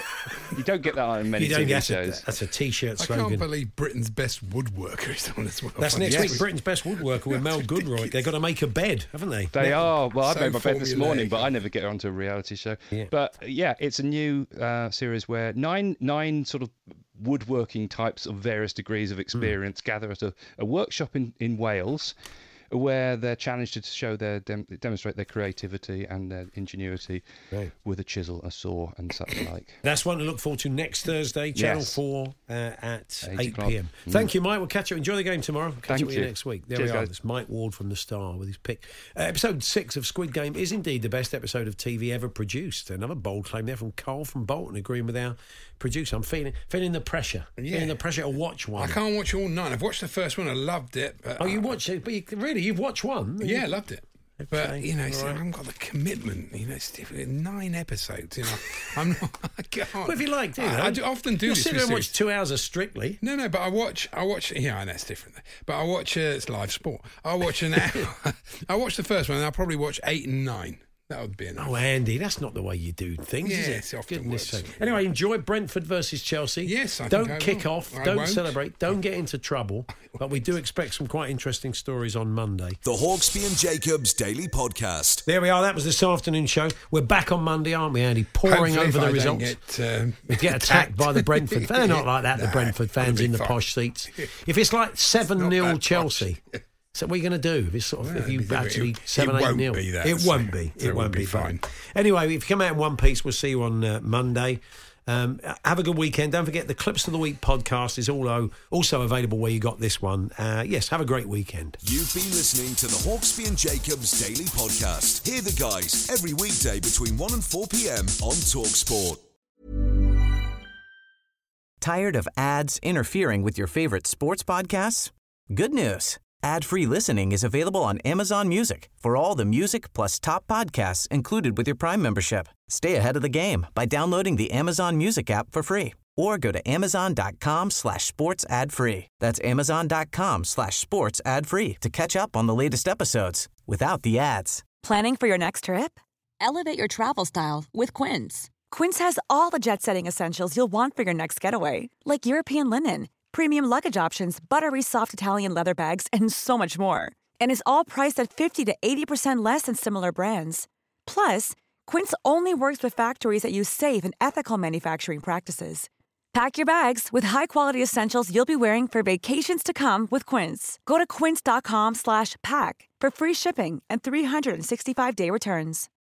You don't get that on many you don't T V get shows. A, that's a T-shirt slogan. I can't believe Britain's Best Woodworker is on as well. That's next yes. week. Britain's Best Woodworker with Mel Goodroy. They've got to make a bed, haven't they? They yeah. are. Well, I so made my bed this morning, but I never get onto a reality show. Yeah. But yeah, it's a new uh, series where nine nine sort of woodworking types of various degrees of experience mm. gather at a, a workshop in, in Wales, where they're challenged to show their dem- demonstrate their creativity and their ingenuity right. with a chisel, a saw, and such like. That's one to look forward to next Thursday, Channel yes. four uh, at eight p.m. Mm. Thank you, Mike. We'll catch you. Enjoy the game tomorrow. We'll catch Thank up with you you next week. There Cheers, we are. guys. It's Mike Ward from The Star with his pick. Uh, episode six of Squid Game is indeed the best episode of T V ever produced. Another bold claim there from Carl from Bolton, agreeing with our producer. I'm feeling feeling the pressure. Yeah. Feeling the pressure to watch one. I can't watch all nine. I've watched the first one. I loved it. But oh, I, you watched it? But you, really, you've watched one? Yeah, I loved it. Okay. But, you know, right. I haven't got the commitment. You know, it's difficult. Nine episodes, you know. I'm not, I can't. Well, if you like, do you? I, I do, often do You'll this. sit there and watch two hours of Strictly. No, no, but I watch, I watch, yeah, I know it's different. But I watch, uh, it's live sport. I watch an hour. I watch the first one and I'll probably watch eight and nine. That would be enough. Oh, Andy, that's not the way you do things, yeah, is it? It's often Goodness works. sake. Anyway, enjoy Brentford versus Chelsea. Yes, I Don't think I kick will. off. I don't won't. celebrate. Don't get into trouble. But we do expect some quite interesting stories on Monday. The Hawksby and Jacobs Daily Podcast. There we are. That was this afternoon show. We're back on Monday, aren't we, Andy? Pouring Hopefully over if the I results. Don't get, um, we get attacked by the Brentford. They're not like that, the no, Brentford fans in the fine. posh seats. If it's like seven nil Chelsea... Posh. So what are you going to do if it's sort of Well, if you it, actually it, seven it eight won't nil? Be that, it so won't be. It, it won't be be fine. fine. Anyway, if you come out in one piece, we'll see you on uh, Monday. Um, have a good weekend. Don't forget the Clips of the Week podcast is all, also available where you got this one. Uh, yes, have a great weekend. You've been listening to the Hawksby and Jacobs Daily Podcast. Hear the guys every weekday between one and four p.m. on TalkSport. Tired of ads interfering with your favorite sports podcasts? Good news. Ad-free listening is available on Amazon Music for all the music plus top podcasts included with your Prime membership. Stay ahead of the game by downloading the Amazon Music app for free or go to amazon.com slash sports ad free. That's amazon.com slash sports ad free to catch up on the latest episodes without the ads. Planning for your next trip? Elevate your travel style with Quince. Quince has all the jet-setting essentials you'll want for your next getaway, like European linen, premium luggage options, buttery soft Italian leather bags, and so much more. And is all priced at fifty to eighty percent less than similar brands. Plus, Quince only works with factories that use safe and ethical manufacturing practices. Pack your bags with high-quality essentials you'll be wearing for vacations to come with Quince. Go to quince.com slash pack for free shipping and three sixty-five day returns.